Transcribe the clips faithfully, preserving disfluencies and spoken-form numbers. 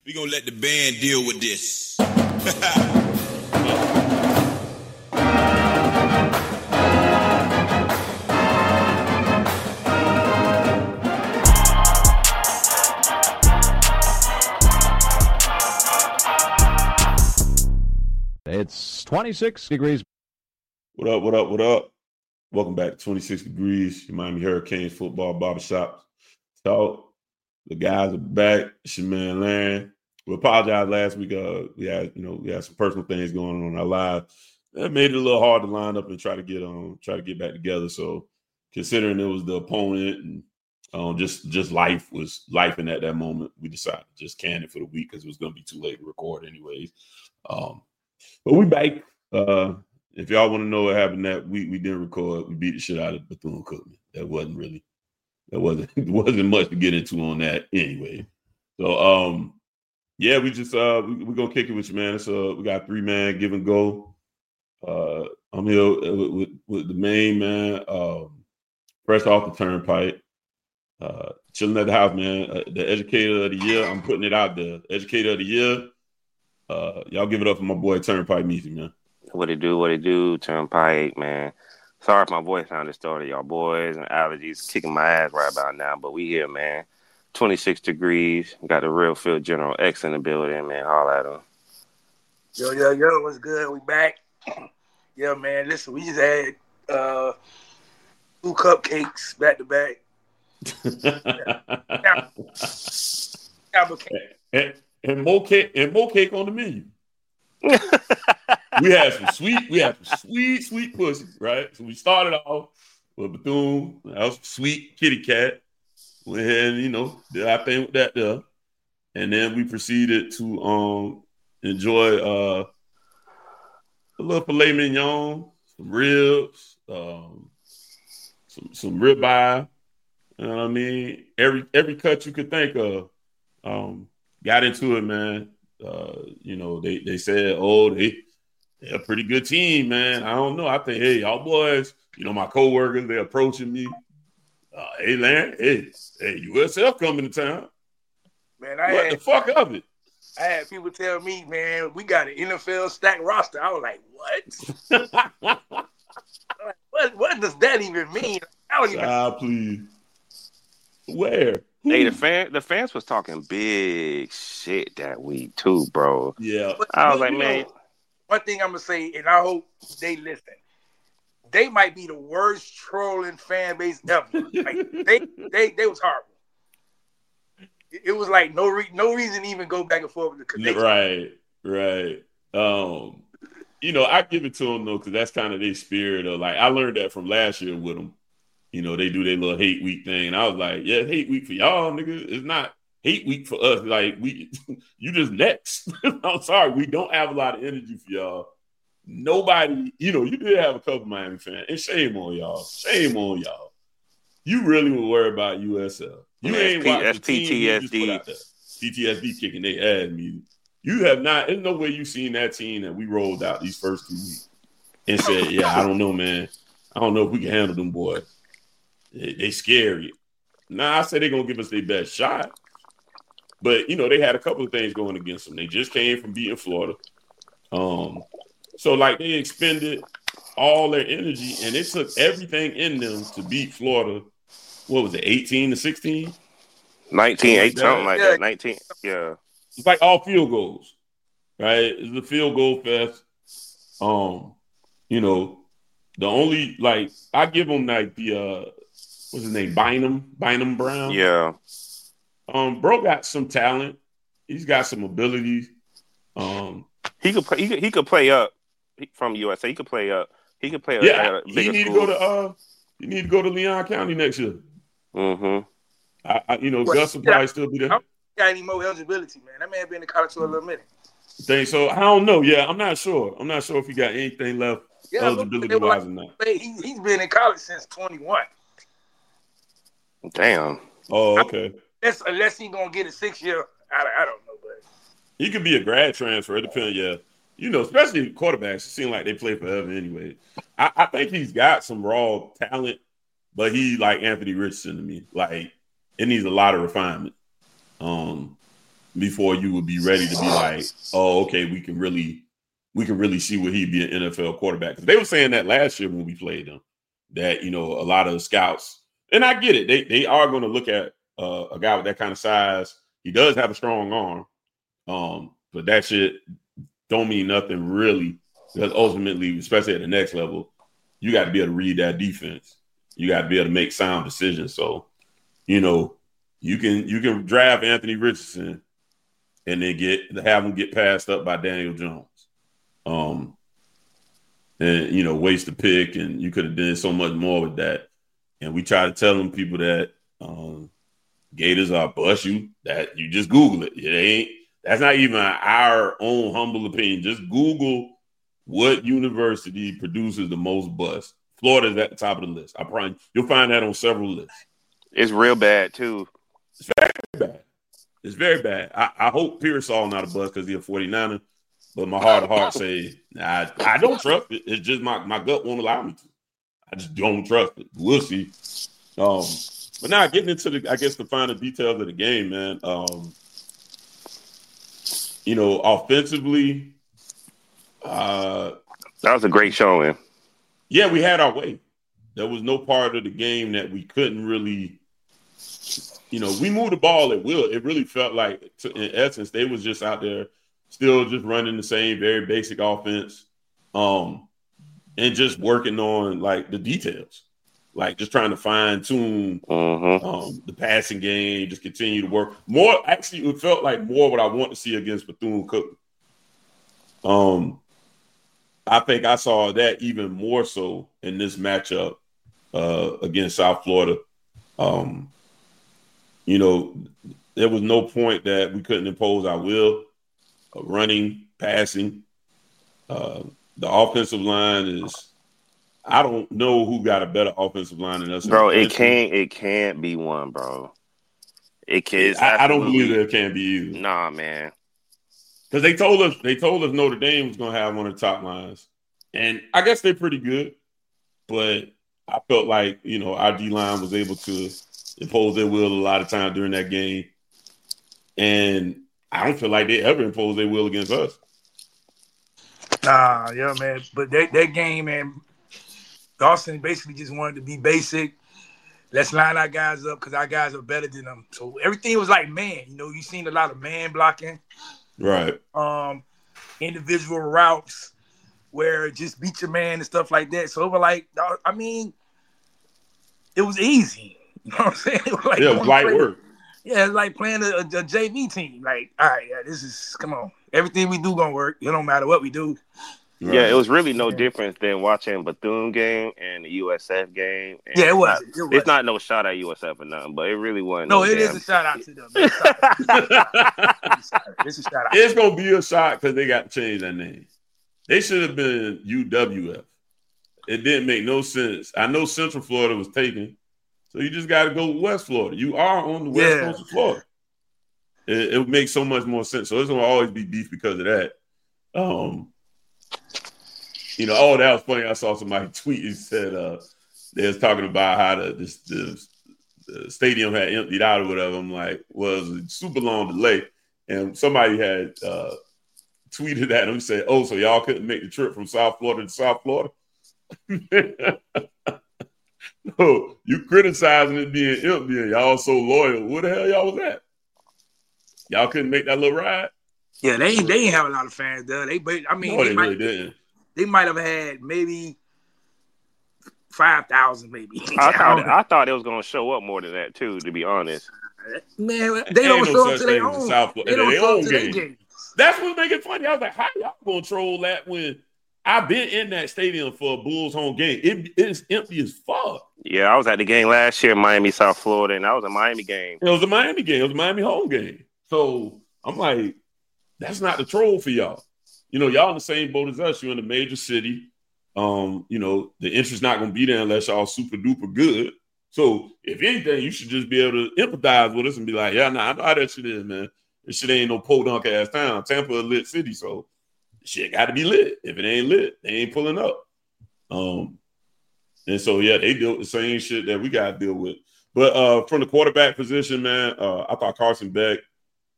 We're going to let the band deal with this. It's twenty-six degrees. What up, what up, what up? Welcome back to twenty-six degrees, your Miami Hurricanes football barbershop talk. The guys are back. It's your man, Larry. We apologize last week. Uh, we had, you know, we had some personal things going on in our live. That made it a little hard to line up and try to get um try to get back together. So considering it was the opponent and um just just life was life in at that moment, we decided to just can it for the week because it was gonna be too late to record anyways. Um but we back. Uh if y'all want to know what happened that week, we didn't record. We beat the shit out of Bethune-Cookman. That wasn't really that wasn't it wasn't much to get into on that anyway. So um yeah, we just uh we, we're gonna kick it with you, man. It's uh we got three man give and go. Uh I'm here with, with, with the main man, um, fresh off the turnpike, uh, chilling at the house, man. Uh, the educator of the year, I'm putting it out there. Educator of the year. Uh, y'all give it up for my boy Turnpike Meezy, man. What it do, what it do, Turnpike, man. Sorry if my voice sounded distorted, y'all boys and allergies kicking my ass right about now, but we here, man. twenty-six degrees. Got the real field General X in the building, man. Holla at him. Yo, yo, yo, what's good? We back. Yeah, man, listen, we just had uh, two cupcakes back to back. and, and more cake and more cake on the menu. We had some sweet, we had some sweet, sweet pussy, right? So we started off with Bethune. That was sweet kitty cat. Went ahead and, you know, did our thing with that there. And then we proceeded to um enjoy uh a little filet mignon, some ribs, um, some some ribeye. You know what I mean? Every every cut you could think of. Um, got into it, man. Uh, you know, they they said, oh, they they're a pretty good team, man. I don't know. I think, hey, y'all boys, you know, my coworkers, they're approaching me. Uh, hey, Larry, hey, hey, U S F coming to town. Man, I what had, the fuck of it? I had people tell me, man, we got an N F L stacked roster. I was like, what? like, what? What does that even mean? I don't even. Ah, please. Where? Who? Hey, the fan, the fans was talking big shit that week too, bro. Yeah, but, I was but, like, man. Know, one thing I'm gonna say, and I hope they listen. They might be the worst trolling fan base ever. Like they, they, they was horrible. It was like no re- no reason to even go back and forth with the connection. Right, right. Um, you know, I give it to them though, because that's kind of their spirit of like I learned that from last year with them. You know, they do their little hate week thing, and I was like, yeah, hate week for y'all, nigga. It's not hate week for us. Like we, you just next. I'm sorry, we don't have a lot of energy for y'all. Nobody, you know, you did have a couple Miami fans, and shame on y'all. Shame on y'all. You really were worried about U S L. You Man, ain't watching the P T S D. team you just put out there. P T S D kicking their ass, me. You have not. There's no way you've seen that team that we rolled out these first two weeks and said, "Yeah, I don't know, man. I don't know if we can handle them boys. They, they scary." Nah, I said they're gonna give us their best shot, but you know they had a couple of things going against them. They just came from beating Florida, um, so like they expended all their energy and it took everything in them to beat Florida. What was it, eighteen to sixteen? nineteen, eight, something like that. nineteen, yeah. It's like all field goals, right? It's the field goal fest. Um, you know, the only, like, I give them, like, the, uh, what's his name, Bynum, Bynum Brown? Yeah. Um, bro got some talent. He's got some abilities. Um, he could play, he could, he could play up from U S A. He could play up. He could play yeah, a, a bigger he need school. to go to, uh, he need to go to Leon County next year. Mm-hmm. I, I, you know, Well, Gus will yeah, probably still be there. I don't got any more eligibility, man. That man been in college for a little minute. Think so? I don't know. Yeah, I'm not sure. I'm not sure if he got anything left Yeah, eligibility wise like, or not. He, he's been in college since twenty-one. Damn. Oh, okay. Unless, unless he's gonna get a six year, I, I don't know, but he could be a grad transfer. It depends. Yeah, you know, especially quarterbacks. It seems like they play forever anyway. I, I think he's got some raw talent, but he like Anthony Richardson to me. Like it needs a lot of refinement. Um, before you would be ready to be like, oh, okay, we can really we can really see what he'd be an N F L quarterback. Because they were saying that last year when we played them, that, you know, a lot of the scouts, and I get it, they they are going to look at uh, a guy with that kind of size. He does have a strong arm, um, but that shit don't mean nothing really, because ultimately, especially at the next level, you got to be able to read that defense. You got to be able to make sound decisions. So, you know, you can you can draft Anthony Richardson and then get have him get passed up by Daniel Jones, um, and you know, waste a pick, and you could have done so much more with that. And we try to tell them people that um, Gators are bust you. That you just Google it. It ain't. That's not even our own humble opinion. Just Google what university produces the most bust. Florida's at the top of the list. I probably you'll find that on several lists. It's real bad too. It's very bad. It's very bad. I, I hope Pearsall not a bust because he's a forty-niner. But my heart of heart say, nah, I, I don't trust it. It's just my, my gut won't allow me to. I just don't trust it. We'll see. Um, but now getting into the, I guess, the finer details of the game, man. Um, you know, offensively, uh, that was a great showing. Yeah, we had our way. There was no part of the game that we couldn't really, you know, we moved the ball at will. It really felt like, to, in essence, they was just out there still just running the same very basic offense, um, and just working on, like, the details. Like, just trying to fine-tune mm-hmm. um, the passing game, just continue to work. More, actually, it felt like more what I want to see against Bethune-Cookman. Um, I think I saw that even more so in this matchup uh, against South Florida. Um, you know, there was no point that we couldn't impose our will, uh, running, passing. Uh, the offensive line is – I don't know who got a better offensive line than us. Bro, it can't, it can't be one, bro. It can't. I, I don't believe that it can be either. Nah, man. Because they told us they told us Notre Dame was going to have one of the top lines. And I guess they're pretty good. But I felt like, you know, our D-line was able to impose their will a lot of time during that game. And I don't feel like they ever imposed their will against us. Nah, yeah, man. But that, that game, man, Dawson basically just wanted to be basic. Let's line our guys up because our guys are better than them. So everything was like man. You know, you seen a lot of man blocking. Right. Um, individual routes where just beat your man and stuff like that. So it was like, I mean, it was easy. You know what I'm saying? It was like yeah, it was light play, work. Yeah, it's like playing a, a, a J V team. Like, all right, yeah, this is, come on. Everything we do gonna work. It don't matter what we do. Right. Yeah, it was really no difference than watching Bethune game and the U S F game. And yeah, it was. It's, it was. It's not no shot at U S F or nothing, but it really wasn't. No, no it damn... is a shout out to them. It's a shout out. It's gonna be a shot because they got to change that name. They should have been U W F. It didn't make no sense. I know Central Florida was taken, so you just got to go West Florida. You are on the West yeah. Coast of Florida. It, it would make so much more sense. So it's gonna always be beef because of that. Um. You know, oh, that was funny. I saw somebody tweet. He said uh, they was talking about how the, this, the, the stadium had emptied out or whatever. I'm like, well, it was a super long delay. And somebody had uh, tweeted at him and said, oh, so y'all couldn't make the trip from South Florida to South Florida? No, you criticizing it being empty and y'all so loyal. Where the hell y'all was at? Y'all couldn't make that little ride? Yeah, they ain't, they ain't have a lot of fans there. They, I mean, no, they, they might, really didn't. They might have had maybe five thousand, maybe. I thought I thought it was gonna show up more than that too. To be honest, man, they don't no show up to their own. South, they don't their show own up to their game. games. That's what's making it funny. I was like, how y'all gonna troll that when I've been in that stadium for a Bulls home game? It, it's empty as fuck. Yeah, I was at the game last year in Miami, South Florida, and that was a Miami game. It was a Miami game. It was a Miami home game. So I'm like, that's not the troll for y'all. You know, y'all in the same boat as us. You're in a major city. Um, you know, the interest not going to be there unless y'all super duper good. So if anything, you should just be able to empathize with us and be like, yeah, nah, I know how that shit is, man. This shit ain't no podunk ass town. Tampa a lit city, so shit got to be lit. If it ain't lit, they ain't pulling up. Um, and so yeah, they deal with the same shit that we got to deal with. But uh, from the quarterback position, man, uh, I thought Carson Beck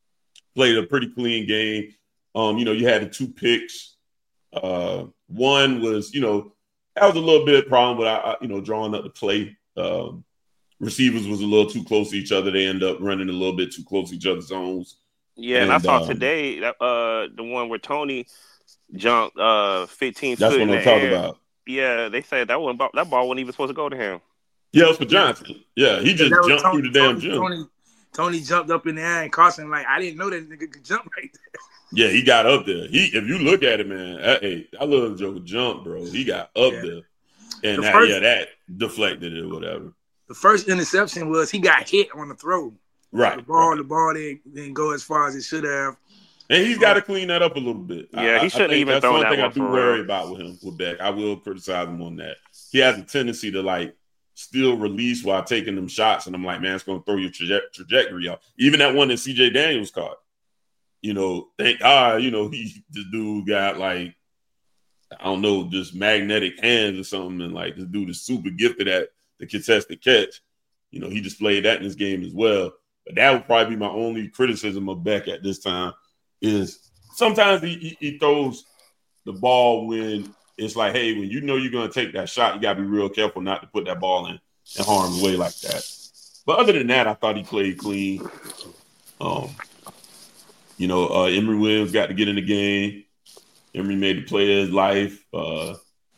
played a pretty clean game. Um, you know, you had the two picks. Uh, one was, you know, that was a little bit of a problem, but I, I you know, drawing up the play. Um, receivers was a little too close to each other. They end up running a little bit too close to each other's zones. Yeah, and, and I saw um, today uh, the one where Tony jumped uh, fifteen that's foot what in I'm the talking air. about. Yeah, they said that one that ball wasn't even supposed to go to him. Yeah, it was for Johnson. Yeah, he just jumped Tony, through the damn Tony, jump. Tony, Tony jumped up in the air, and Carson like, I didn't know that nigga could jump right there. Yeah, he got up there. He, if you look at it, man, that, hey, I love the Joker jump, bro. He got up yeah. there, and the that, first, yeah, that deflected it or whatever. The first interception was he got hit on the throw. Right, the ball, right. the ball didn't, didn't go as far as it should have. And he's got to clean that up a little bit. Yeah, I, he shouldn't I even that's throw one that thing one I do for worry real. about with him with Beck. I will criticize him on that. He has a tendency to like still release while taking them shots, and I'm like, man, it's going to throw your traje- trajectory off. Even that one that C J Daniels caught. You know, thank God, you know, he this dude got like, I don't know, just magnetic hands or something, and like this dude is super gifted at the contested catch. You know, he displayed that in this game as well. But that would probably be my only criticism of Beck at this time is sometimes he, he, he throws the ball when it's like, hey, when you know you're going to take that shot, you got to be real careful not to put that ball in and harm's way like that. But other than that, I thought he played clean. Um, you know, uh, Emory Williams got to get in the game. Emory made the play of his life. Uh,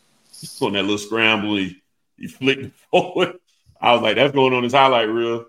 on that little scramble, he, he flicked it forward. I was like, that's going on his highlight reel.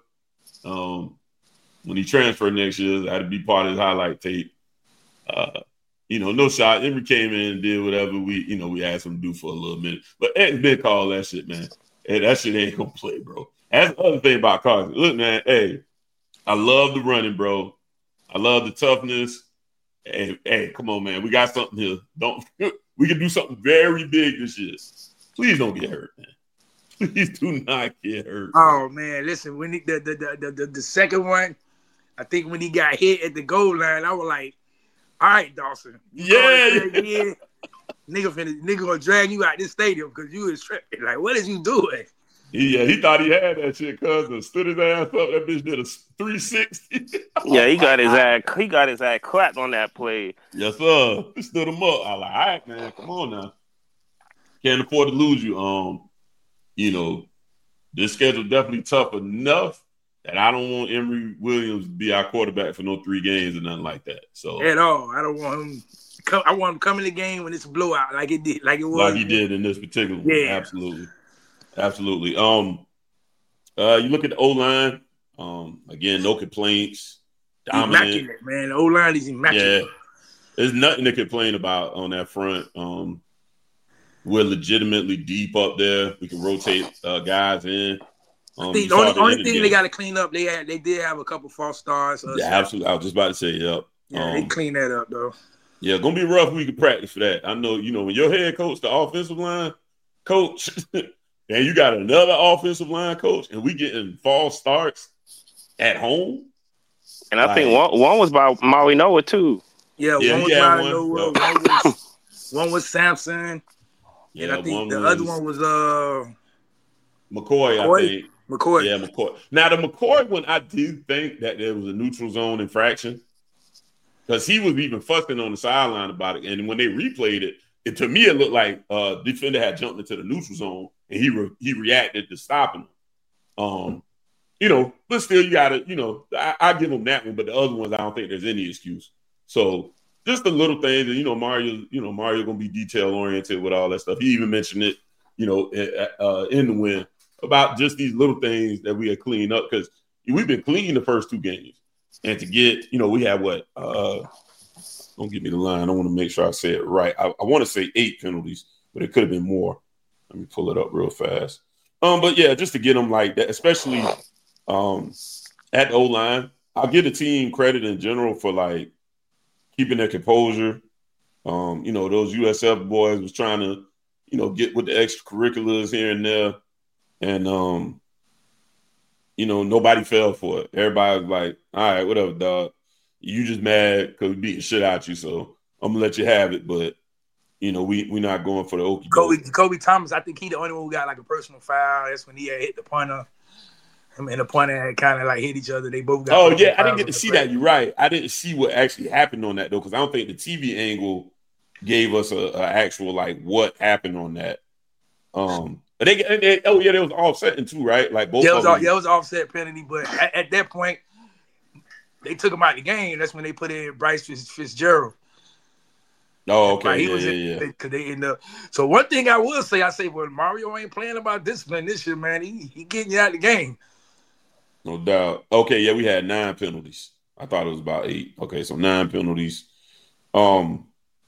Um, when he transferred next year, I had to be part of his highlight tape. Uh, you know, no shot. Emory came in and did whatever we, you know, we asked him to do for a little minute. But Ed's been called that shit, man. Hey, that shit ain't gonna play, bro. That's the other thing about Carson. Look, man, hey, I love the running, bro. I love the toughness. Hey, hey, come on, man. We got something here. Don't we can do something very big this year. Please don't get hurt, man. Please do not get hurt. Oh man, listen, when he, the, the, the the the second one, I think when he got hit at the goal line, I was like, all right, Dawson. Yeah, yeah. Again, nigga finna, nigga gonna drag you out this stadium because you was tripping. Like, what is you doing? Yeah, he thought he had that shit, cuz stood his ass up. That bitch did a three sixty. Yeah, he got his ass he got his ass clapped on that play. Yes, sir. He stood him up. I was like, all right, man, come on now. Can't afford to lose you. Um, you know, this schedule definitely tough enough that I don't want Emory Williams to be our quarterback for no three games or nothing like that. So at all, I don't want him. Come, I want him coming to the game when it's a blowout, like it did, like it was, like he did in this particular one. Yeah, absolutely, absolutely. Um, uh, you look at the O line. Um, again, no complaints. Dominant, immaculate, man. The O line is immaculate. Yeah, there's nothing to complain about on that front. Um, we're legitimately deep up there. We can rotate uh, guys in. Um, I think the only, only thing they got to clean up, they had, they did have a couple false starts. Uh, yeah, so. absolutely. I was just about to say, yep. Yeah, um, they clean that up though. Yeah, gonna be rough. We can practice for that. I know, you know, when your head coach, the offensive line coach, and you got another offensive line coach, and we getting false starts at home. And I like, think one one was by Maui Noah too. Yeah, yeah one was yeah, by one, Noah, yep. one was one was Samson, yeah, and I think the was other one was uh McCoy, McCoy. I think. McCoy. Yeah, McCoy. Now the McCoy one, I do think that there was a neutral zone infraction. Because he was even fussing on the sideline about it. And when they replayed it, it to me, it looked like uh defender had jumped into the neutral zone and he re- he reacted to stopping him. Um, you know, but still, you got to, you know, I, I give him that one, but the other ones, I don't think there's any excuse. So just the little things, and, you know, Mario, you know, Mario going to be detail-oriented with all that stuff. He even mentioned it, you know, uh, in the win about just these little things that we had cleaned up because we've been clean the first two games. And to get, you know, we had what? Uh, don't give me the line. I want to make sure I say it right. I, I want to say eight penalties, but it could have been more. Let me pull it up real fast. Um, but yeah, just to get them like that, especially um, at the O-line. I'll give the team credit in general for like keeping their composure. Um, you know, those U S F boys was trying to, you know, get with the extracurriculars here and there. And, um, you know, nobody fell for it. Everybody was like, all right, whatever, dog. You just mad because we beat the shit out you, so I'm going to let you have it. But, you know, we, we're not going for the okey Kobe, Kobe Thomas, I think he the only one who got like a personal foul. That's when he had hit the punter. I mean, the punter had kind of like hit each other. They both got. Oh yeah, I didn't get to see that. You're right. I didn't see what actually happened on that though, because I don't think the T V angle gave us a, a actual like what happened on that. Um, but they, they oh yeah, they was offsetting too, right? Like both. Yeah, it was, of them. yeah, it was offset penalty, but at, at that point, they took him out of the game. That's when they put in Bryce Fitzgerald. Oh, okay. Like, he yeah, was yeah, in, yeah. Because they end up. So one thing I will say, I say, well, Mario ain't playing about discipline this year, man. He he getting you out of the game. No doubt. Okay, yeah, we had nine penalties. I thought it was about eight. Okay, so nine penalties. Um,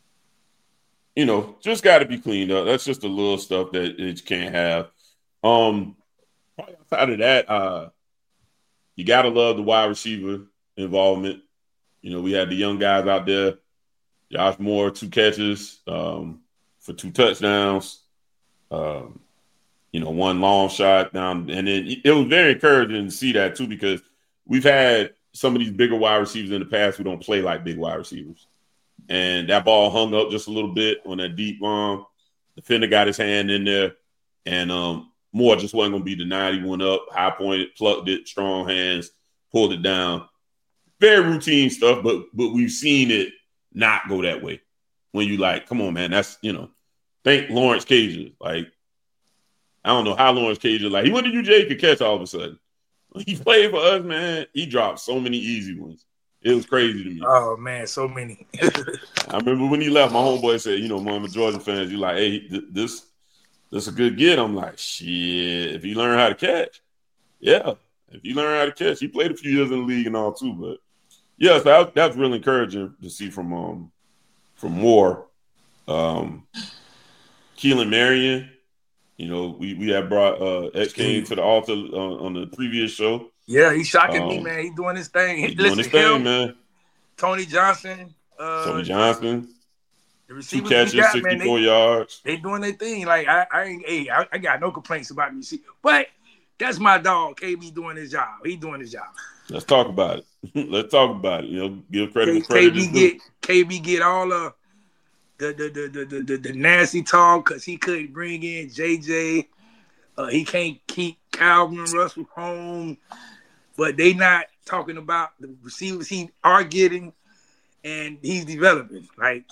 you know, just got to be cleaned up. That's just the little stuff that it can't have. Um, outside of that, uh, you gotta love the wide receiver involvement. You know, we had the young guys out there. Josh Moore, two catches um, for two touchdowns. Um, you know, one long shot down. And it, it was very encouraging to see that, too, because we've had some of these bigger wide receivers in the past who don't play like big wide receivers. And that ball hung up just a little bit on that deep bomb. Defender got his hand in there. And um, Moore just wasn't going to be denied. He went up, high-pointed, plucked it, strong hands, pulled it down. Very routine stuff, but but we've seen it not go that way. When you like, come on, man, that's, you know, think Lawrence Cager. Like, I don't know how Lawrence Cager, like, he went to U J could catch all of a sudden. When he played for us, man, he dropped so many easy ones. It was crazy to me. Oh, man, so many. I remember when he left, my homeboy said, you know, one of the Georgia fans, you like, hey, th- this, this is a good get. I'm like, shit, if he learn how to catch, yeah. If he learn how to catch, he played a few years in the league and all too, but yeah, so that, that's really encouraging to see from um from Moore. Um, Keelan Marion, you know, we we had brought uh, X came to the altar uh, on the previous show. Yeah, he's shocking um, me, man. He's doing his thing. He's Listen, doing his thing, him, man. Tony Johnson. Uh, Tony Johnson. The two catches, got, sixty-four man, they, yards. They doing their thing. Like I, I ain't, hey, I, I got no complaints about the receiver, but that's my dog. K B doing his job. He doing his job. Let's talk about it. Let's talk about it. You know, give credit K- to credit. K B get K B get all uh, the the the the the, the, the nasty talk because he couldn't bring in J J. Uh, he can't keep Calvin Russell home, but they not talking about the receivers he are getting, and he's developing. Like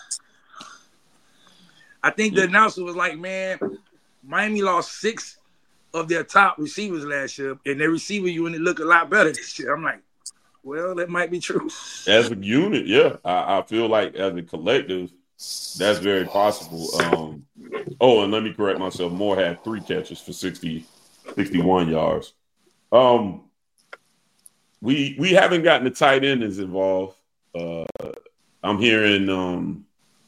I think the announcer was like, "Man, Miami lost six of their top receivers last year, and their receiver unit look a lot better this year." I'm like, well, that might be true. As a unit, yeah. I, I feel like as a collective, that's very possible. Um, oh, and let me correct myself. Moore had three catches for sixty, sixty-one yards. Um, we we haven't gotten the tight end is involved. Uh, I'm hearing um,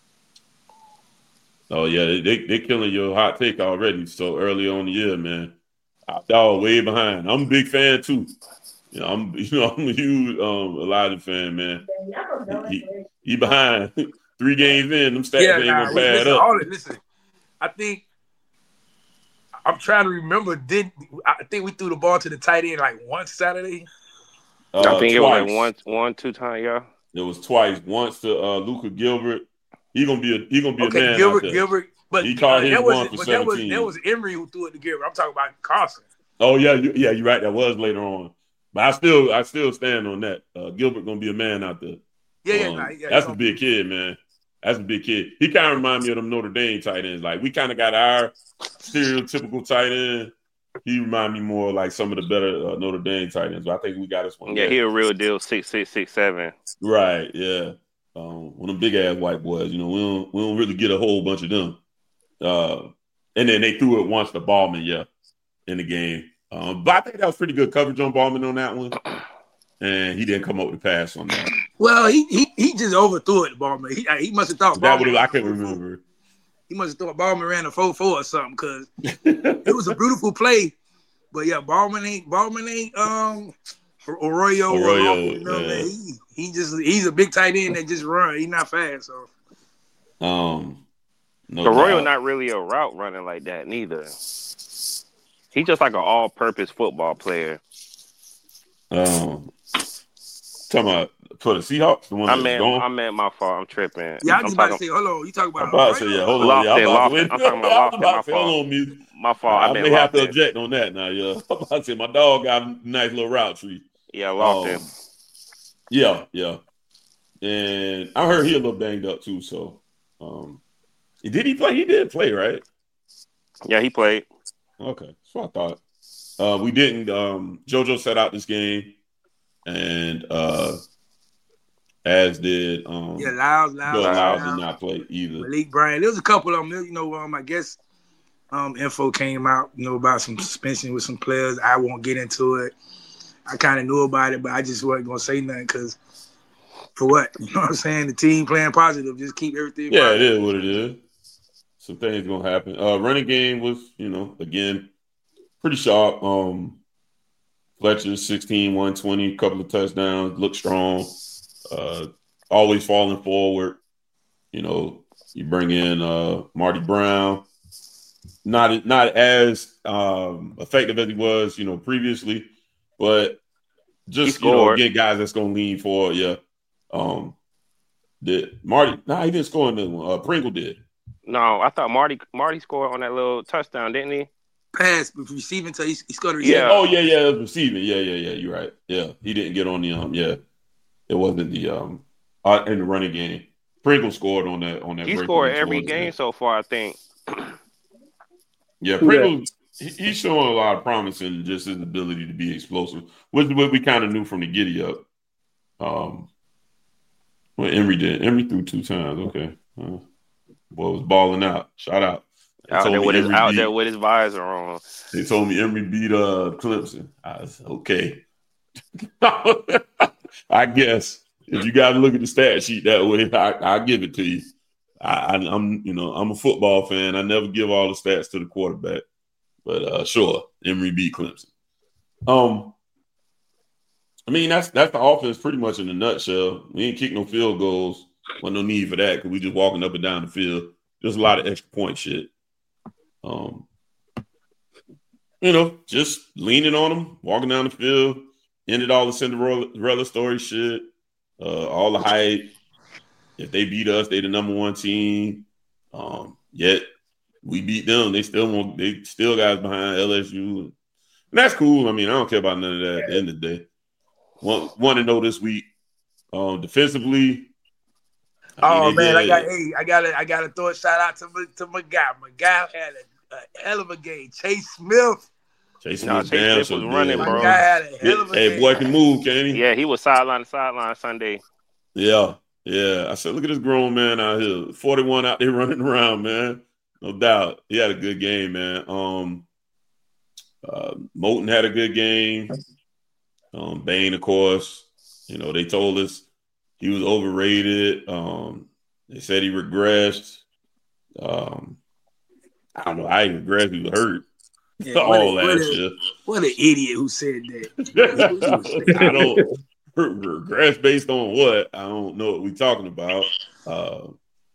oh yeah, they they they're killing your hot take already. So early on the year, man, y'all way behind. I'm a big fan too. You know, I'm you know I'm a huge um, Elijah fan, man. He, he behind three games in. Them stats yeah, ain't nah, gonna pad listen, up. all, listen, I think I'm trying to remember. Did I think we threw the ball to the tight end like once Saturday? Uh, I think twice. it was like one, one, two times, yeah. It was twice. Once to uh, Luka Gilbert. He gonna be a he gonna be Okay, a man Gilbert, out there. Gilbert, but he caught uh, his that one was for but that was seventeen. that was Emery who threw it to Gilbert. I'm talking about Carson. Oh yeah, you, yeah, you're right. That was later on, but I still I still stand on that. Uh, Gilbert gonna be a man out there. Yeah, yeah, um, nah, yeah. That's a big kid, man. That's a big kid. He kind of reminds me of them Notre Dame tight ends. Like we kind of got our stereotypical tight end. He remind me more like some of the better uh, Notre Dame tight ends. But I think we got this one. Yeah, there. he a real deal. Six, six, six, seven. Right. Yeah. Um, one of them big ass white boys. You know, we don't we don't really get a whole bunch of them. Uh, and then they threw it once to Ballman, yeah, in the game. Um, but I think that was pretty good coverage on Ballman on that one. And he didn't come up with a pass on that. Well, he he he just overthrew it, Ballman. He he must have thought That Ballman. would I can't remember. He must have thought Ballman ran a four four or something because it was a beautiful play. But yeah, Ballman ain't Ballman ain't um Arroyo. Arroyo, or, you know, yeah. man, he, he just he's a big tight end that just run. He's not fast, so Um, no Arroyo doubt. not really a route running like that neither. He's just like an all-purpose football player. Um, talking about for the Seahawks, the one I that's meant, gone. I meant my fault. I'm tripping. Yeah, I I'm was about to talking say, hold on. You talking I'm about about to say, yeah, hold on. Lofton, Yeah, I'm about to Lofton. say, I'm talking about I was Lofton. about My to say, hold fault. on, music. My fault. I, I I meant may have to Lofton. object on that now, yeah. I'm about to say, my dog got a nice little route tree. Yeah, Lofton. Um, yeah, yeah. And I heard he a little banged up too, so um, did he play? He did play, right? Yeah, he played. Okay, that's what I thought. Uh, we didn't. Um, JoJo set out this game, and uh, as did um, Yeah, Lyles, Lyles, Bill Lyles Lyles, did not play either. Malik Bryant. There was a couple of them. You know, um, I guess um, info came out, you know, about some suspension with some players. I won't get into it. I kind of knew about it, but I just wasn't gonna say nothing because for what? You know what I'm saying? The team playing positive, just keep everything. Yeah, positive. it is what it is. Some things gonna happen. Uh, running game was, you know, again, pretty sharp. Um, Fletcher, sixteen, one twenty, couple of touchdowns, look strong. Uh, always falling forward. You know, you bring in uh, Marty Brown. Not not as um, effective as he was, you know, previously, but just, you know, again, guys that's gonna lean forward. Yeah. Um, did Marty? Nah, he didn't score in the one. Uh, Pringle did. No, I thought Marty Marty scored on that little touchdown, didn't he? Pass, but receiving, so he, he scored a Yeah. Yeah. Oh yeah, yeah. It was receiving. Yeah, yeah, yeah. You're right. Yeah, he didn't get on the um. Yeah, it wasn't the um uh, in the running game. Pringle scored on that on that. He break scored play every towards game that. so far, I think. Yeah, Pringle. He, he's showing a lot of promise in just his ability to be explosive, which is what we kind of knew from the giddy up. Um, well, Emory did. Emory threw two times. Okay, uh, boy was balling out. Shout out. They Out told there me with his Emory out beat- there with his visor on. They told me Emory beat uh Clemson. I was okay. I guess if you guys look at the stat sheet that way, I I give it to you. I, I, I'm you know I'm a football fan. I never give all the stats to the quarterback, but uh, sure, Emory beat Clemson. Um, I mean that's that's the offense pretty much in a nutshell. We ain't kick no field goals. Wasn't no need for that because we just walking up and down the field. There's a lot of extra point shit. Um, you know, just leaning on them, walking down the field, ended all the Cinderella story shit, uh, all the hype. If they beat us, they the number one team. Um, yet we beat them. They still want. They still got us behind L S U, and that's cool. I mean, I don't care about none of that. At the end of the day, want want to know this week um, defensively. I oh mean, man, did, I got hey, I gotta I gotta throw a shout out to my to my guy. My guy had a, a hell of a game. Chase Smith. Chase No, Smith, Chase damn, Smith so was did. running, My bro. guy had a hell of a Hey, game. boy can move, can he? Yeah, he was sideline to sideline Sunday. Yeah, yeah. I said, look at this grown man out here, forty-one out there running around, man. No doubt, he had a good game, man. Um, uh, Moton had a good game. Um, Bain, of course, you know they told us he was overrated. Um, they said he regressed. Um, I don't know. I regressed. He was hurt. Yeah, all what, a, what, last a, year. what an idiot who said that. I don't regress based on what? I don't know what we're talking about. Uh,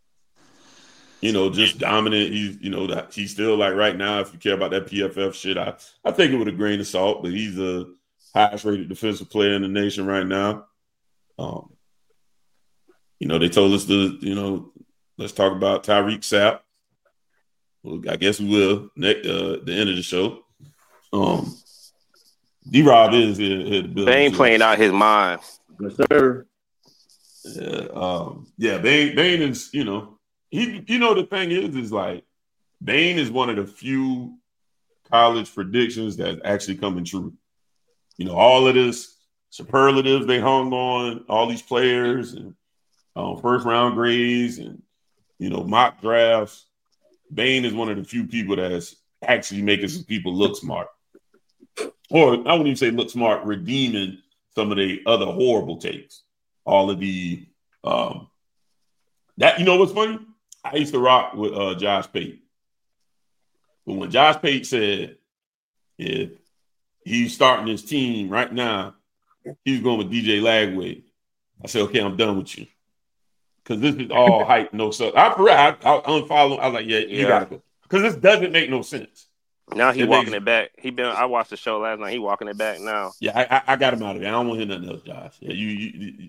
you know, just dominant. He's, you know, that he's still like right now. If you care about that P F F shit, I I take it with a grain of salt. But he's the highest rated defensive player in the nation right now. Um, you know, they told us to, you know, let's talk about Tyreek Sapp. Well, I guess we will next uh, the end of the show. Um, D-Rob is here, here to build. Bain playing out his mind. Yes, sir. Yeah, um, yeah. Bain, Bain is, you know, he, you know, the thing is, is like Bain is one of the few college predictions that's actually coming true. You know, all of this superlatives they hung on, all these players and um, first round grades and you know mock drafts. Bain is one of the few people that's actually making some people look smart. Or I wouldn't even say look smart, redeeming some of the other horrible takes. All of the um, that you know what's funny? I used to rock with uh, Josh Pate. But when Josh Pate said if he's starting his team right now, he's going with D J Lagway, I said, okay, I'm done with you. Because this is all hype, no stuff. I, I, I unfollow. I was like, yeah, you Yeah. gotta go. Because this doesn't make no sense. Now he It walking makes- it back. He been. I watched the show last night. He walking it back now. Yeah, I, I, I got him out of there. I don't want to hear nothing else, Josh. Yeah, you, you, you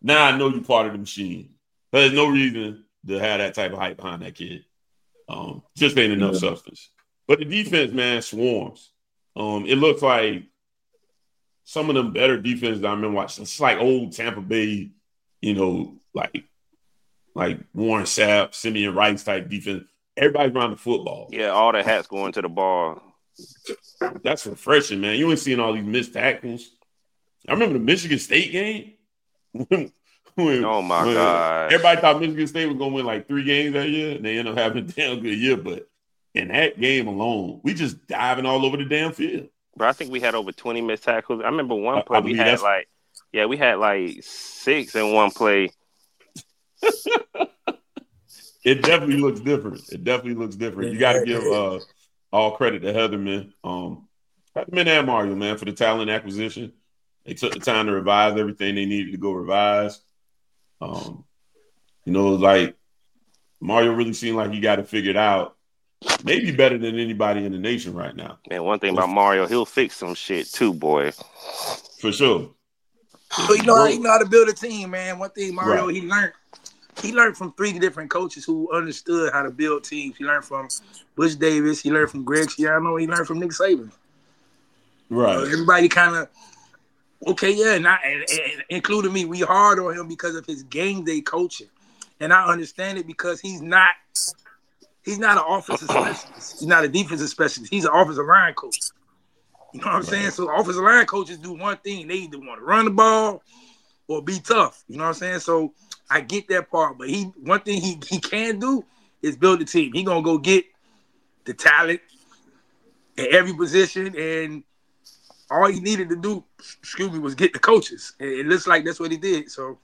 now I know you're part of the machine. But there's no reason to have that type of hype behind that kid. Um, just ain't enough yeah. substance. But the defense, man, swarms. Um, it looks like some of them better defenses I remember watching. It's like old Tampa Bay, you know, like like Warren Sapp, Simeon Rice type defense. Everybody's around the football. Yeah, all the hats going to the ball. That's refreshing, man. You ain't seeing all these missed tackles. I remember the Michigan State game. when, when, oh, my God. Everybody thought Michigan State was going to win like three games that year, and they ended up having a damn good year. But in that game alone, we just diving all over the damn field. But I think we had over twenty missed tackles. I remember one play I, I we had like, yeah, we had like six in one play. It definitely looks different. It definitely looks different. You got to give uh, all credit to Heatherman. Um, Heatherman and Mario, man, for the talent acquisition. They took the time to revise everything they needed to go revise. Um, you know, like Mario really seemed like he got it figured out. Maybe better than anybody in the nation right now. Man, one thing about Mario, he'll fix some shit too, boy. For sure. But you know, he know how to build a team, man. One thing Mario, right. he learned. He learned from three different coaches who understood how to build teams. He learned from Bush Davis. He learned from Greg Schiano. He learned from Nick Saban. Right. Uh, everybody kind of, okay, yeah, not and, and including me, we hard on him because of his game day coaching. And I understand it because he's not he's not an offensive specialist. He's not a defensive specialist. He's an offensive line coach. You know what I'm right. saying? So offensive line coaches do one thing. They either want to run the ball or be tough. You know what I'm saying? So I get that part, but he one thing he, he can do is build a team. He gonna go get the talent at every position, and all he needed to do, excuse me, was get the coaches. And it looks like that's what he did. So,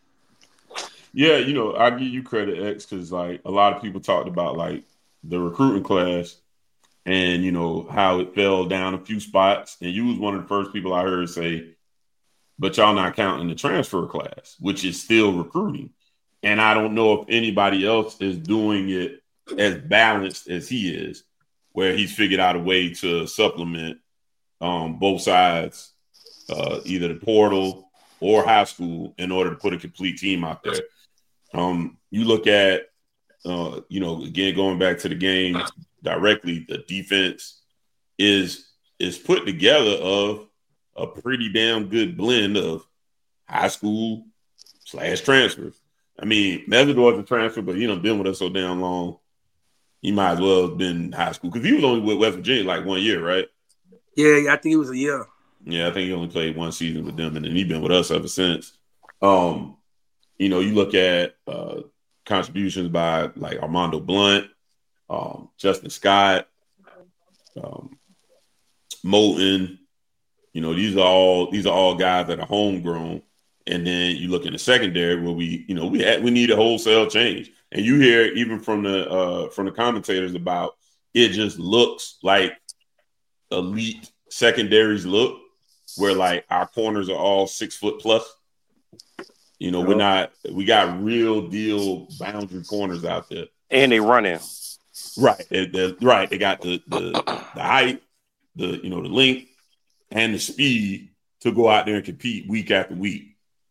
yeah, you know, I give you credit, X, because like a lot of people talked about like the recruiting class, and you know how it fell down a few spots, and you was one of the first people I heard say, "But y'all not counting the transfer class, which is still recruiting." And I don't know if anybody else is doing it as balanced as he is, where he's figured out a way to supplement um, both sides, uh, either the portal or high school, in order to put a complete team out there. Um, you look at, uh, you know, again, going back to the game directly, the defense is is put together of a pretty damn good blend of high school slash transfers. I mean, Mesidor's a transfer, but he done been with us so damn long. He might as well have been in high school because he was only with West Virginia like one year, right? Yeah, I think it was a year. Yeah, I think he only played one season with them, and then he's been with us ever since. Um, you know, you look at uh, contributions by like Armando Blunt, um, Justin Scott, um, Moulton. You know, these are all these are all guys that are homegrown. And then you look in the secondary where we, you know, we had, we need a wholesale change. And you hear even from the uh, from the commentators about it just looks like elite secondaries look, where like our corners are all six foot plus. You know, yep. we're not we got real deal boundary corners out there. And they running. Right. They, they, right. They got the, the the height, the you know, the length and the speed to go out there and compete week after week.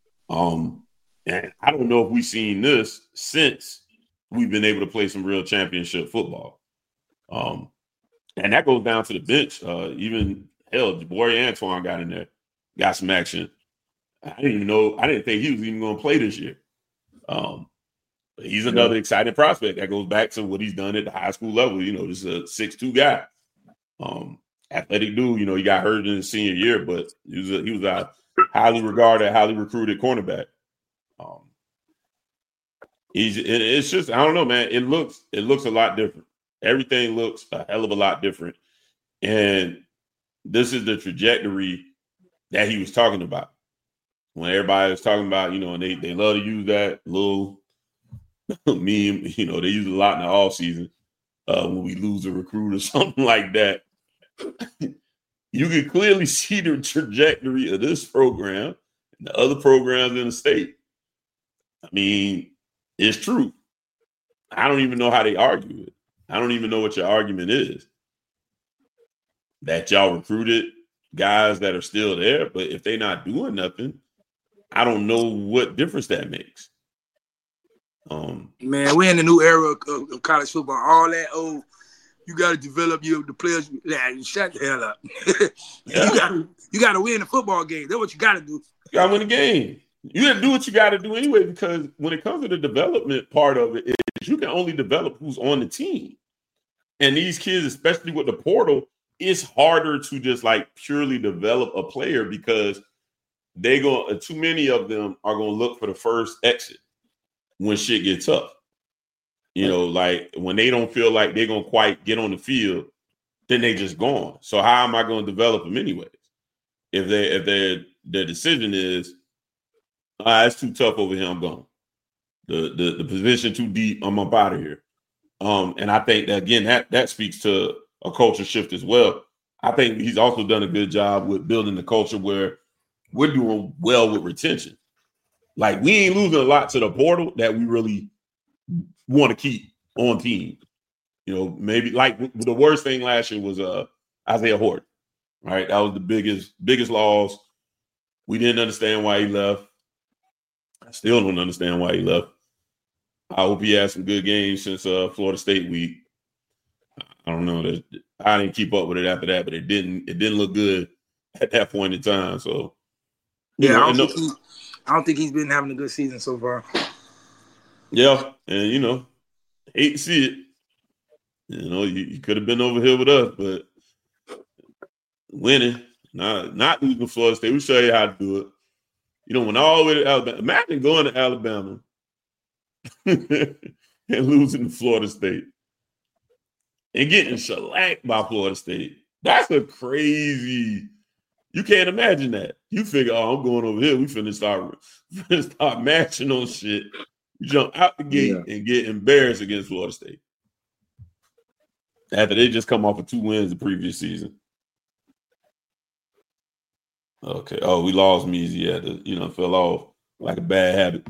Um, and I don't know if we've seen this since we've been able to play some real championship football. Um, and that goes down to the bench. Uh, even hell, Jabari Antoine got in there, got some action. I didn't even know, I didn't think he was even going to play this year. Um, but he's another exciting prospect that goes back to what he's done at the high school level. You know, this is a six two guy. Um, athletic dude, you know, he got hurt in his senior year, but he was a, he was a highly regarded, highly recruited cornerback. Um, he's it, it's just I don't know, man. It looks it looks a lot different. Everything looks a hell of a lot different, and this is the trajectory that he was talking about when everybody was talking about, you know, and they they love to use that little meme. You know, they use it a lot in the off season uh, when we lose a recruit or something like that. You can clearly see the trajectory of this program and the other programs in the state. I mean, it's true. I don't even know how they argue it. I don't even know what your argument is. That y'all recruited guys that are still there, but if they're not doing nothing, I don't know what difference that makes. Um, Man, we're in the new era of, of college football. All that old, you got to develop your the players. Like, shut the hell up. Yeah. You got you got to win the football game. That's what you got to do. You got to win the game. You got to do what you got to do anyway, because when it comes to the development part of it, is you can only develop who's on the team. And these kids, especially with the portal, it's harder to just like purely develop a player because they go. Too many of them are going to look for the first exit when shit gets tough. You know, like when they don't feel like they're going to quite get on the field, then they just gone. So how am I going to develop them anyways? If they if their their decision is, ah, it's too tough over here, I'm gone. The the the position too deep, I'm up out of here. Um, and I think that again that that speaks to a culture shift as well. I think he's also done a good job with building the culture where we're doing well with retention. Like we ain't losing a lot to the portal that we really want to keep on team. You know, maybe like the worst thing last year was uh Isaiah Horton. Right, that was the biggest biggest loss. We didn't understand why he left. I still don't understand why he left. I hope he had some good games since uh, Florida State week. I don't know. I didn't keep up with it after that, but it didn't. It didn't look good at that point in time. So, yeah, know, I, don't no, think he, I don't think he's been having a good season so far. Yeah, and you know, hate to see it. You know, you, you could have been over here with us, but winning, not not losing to Florida State. We'll show you how to do it. You know, when all the way to Alabama, imagine going to Alabama and losing to Florida State and getting shellacked by Florida State. That's a crazy. You can't imagine that. You figure, oh, I'm going over here. We finna start, finna start matching on shit. You jump out the gate yeah. and get embarrassed against Florida State after they just come off of two wins the previous season. Okay. Oh, we lost Measy. Yeah, the, you know, fell off like a bad habit.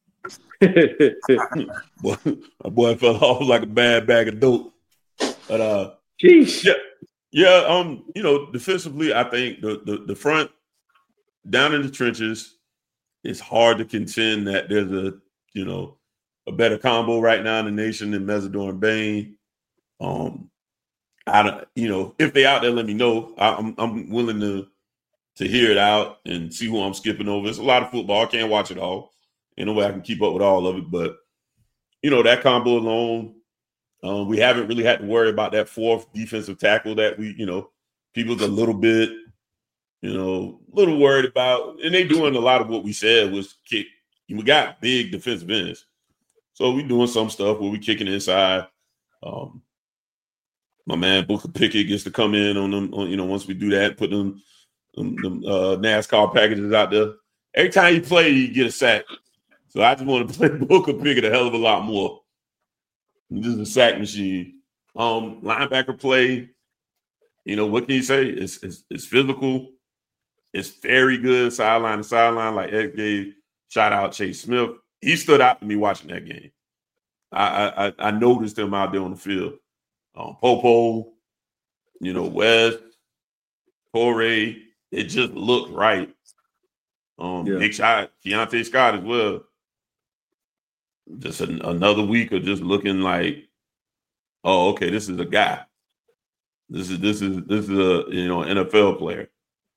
boy, my boy fell off like a bad bag of dope. But uh, Jeez. yeah, yeah. Um, you know, defensively, I think the, the the front down in the trenches, it's hard to contend that there's a you know a better combo right now in the nation than Mesidor and Bain. Um, I don't, you know, if they out there, let me know. I, I'm I'm willing to. to hear it out and see who I'm skipping over. It's a lot of football. I can't watch it all. Ain't no way I can keep up with all of it. But, you know, that combo alone, um, we haven't really had to worry about that fourth defensive tackle that we, you know, people's a little bit, you know, a little worried about. And they doing a lot of what we said was kick. We got big defensive ends. So we doing some stuff where we kicking inside. Um, my man Booker Pickett gets to come in on them, on, you know, once we do that, put them – Them, them uh, NASCAR packages out there. Every time you play, you get a sack. So I just want to play Booker Pickett a hell of a lot more. This is a sack machine. Um, linebacker play, you know, what can you say? It's, it's, it's physical. It's very good sideline to sideline. Like Ed gave, shout out Chase Smith. He stood out to me watching that game. I I, I noticed him out there on the field. Um, Popo, you know, West, Corey. It just looked right. Um, yeah. Big shot, Keontae Scott as well. Just an, another week of just looking like, oh, okay, this is a guy. This is this is this is a you know N F L player.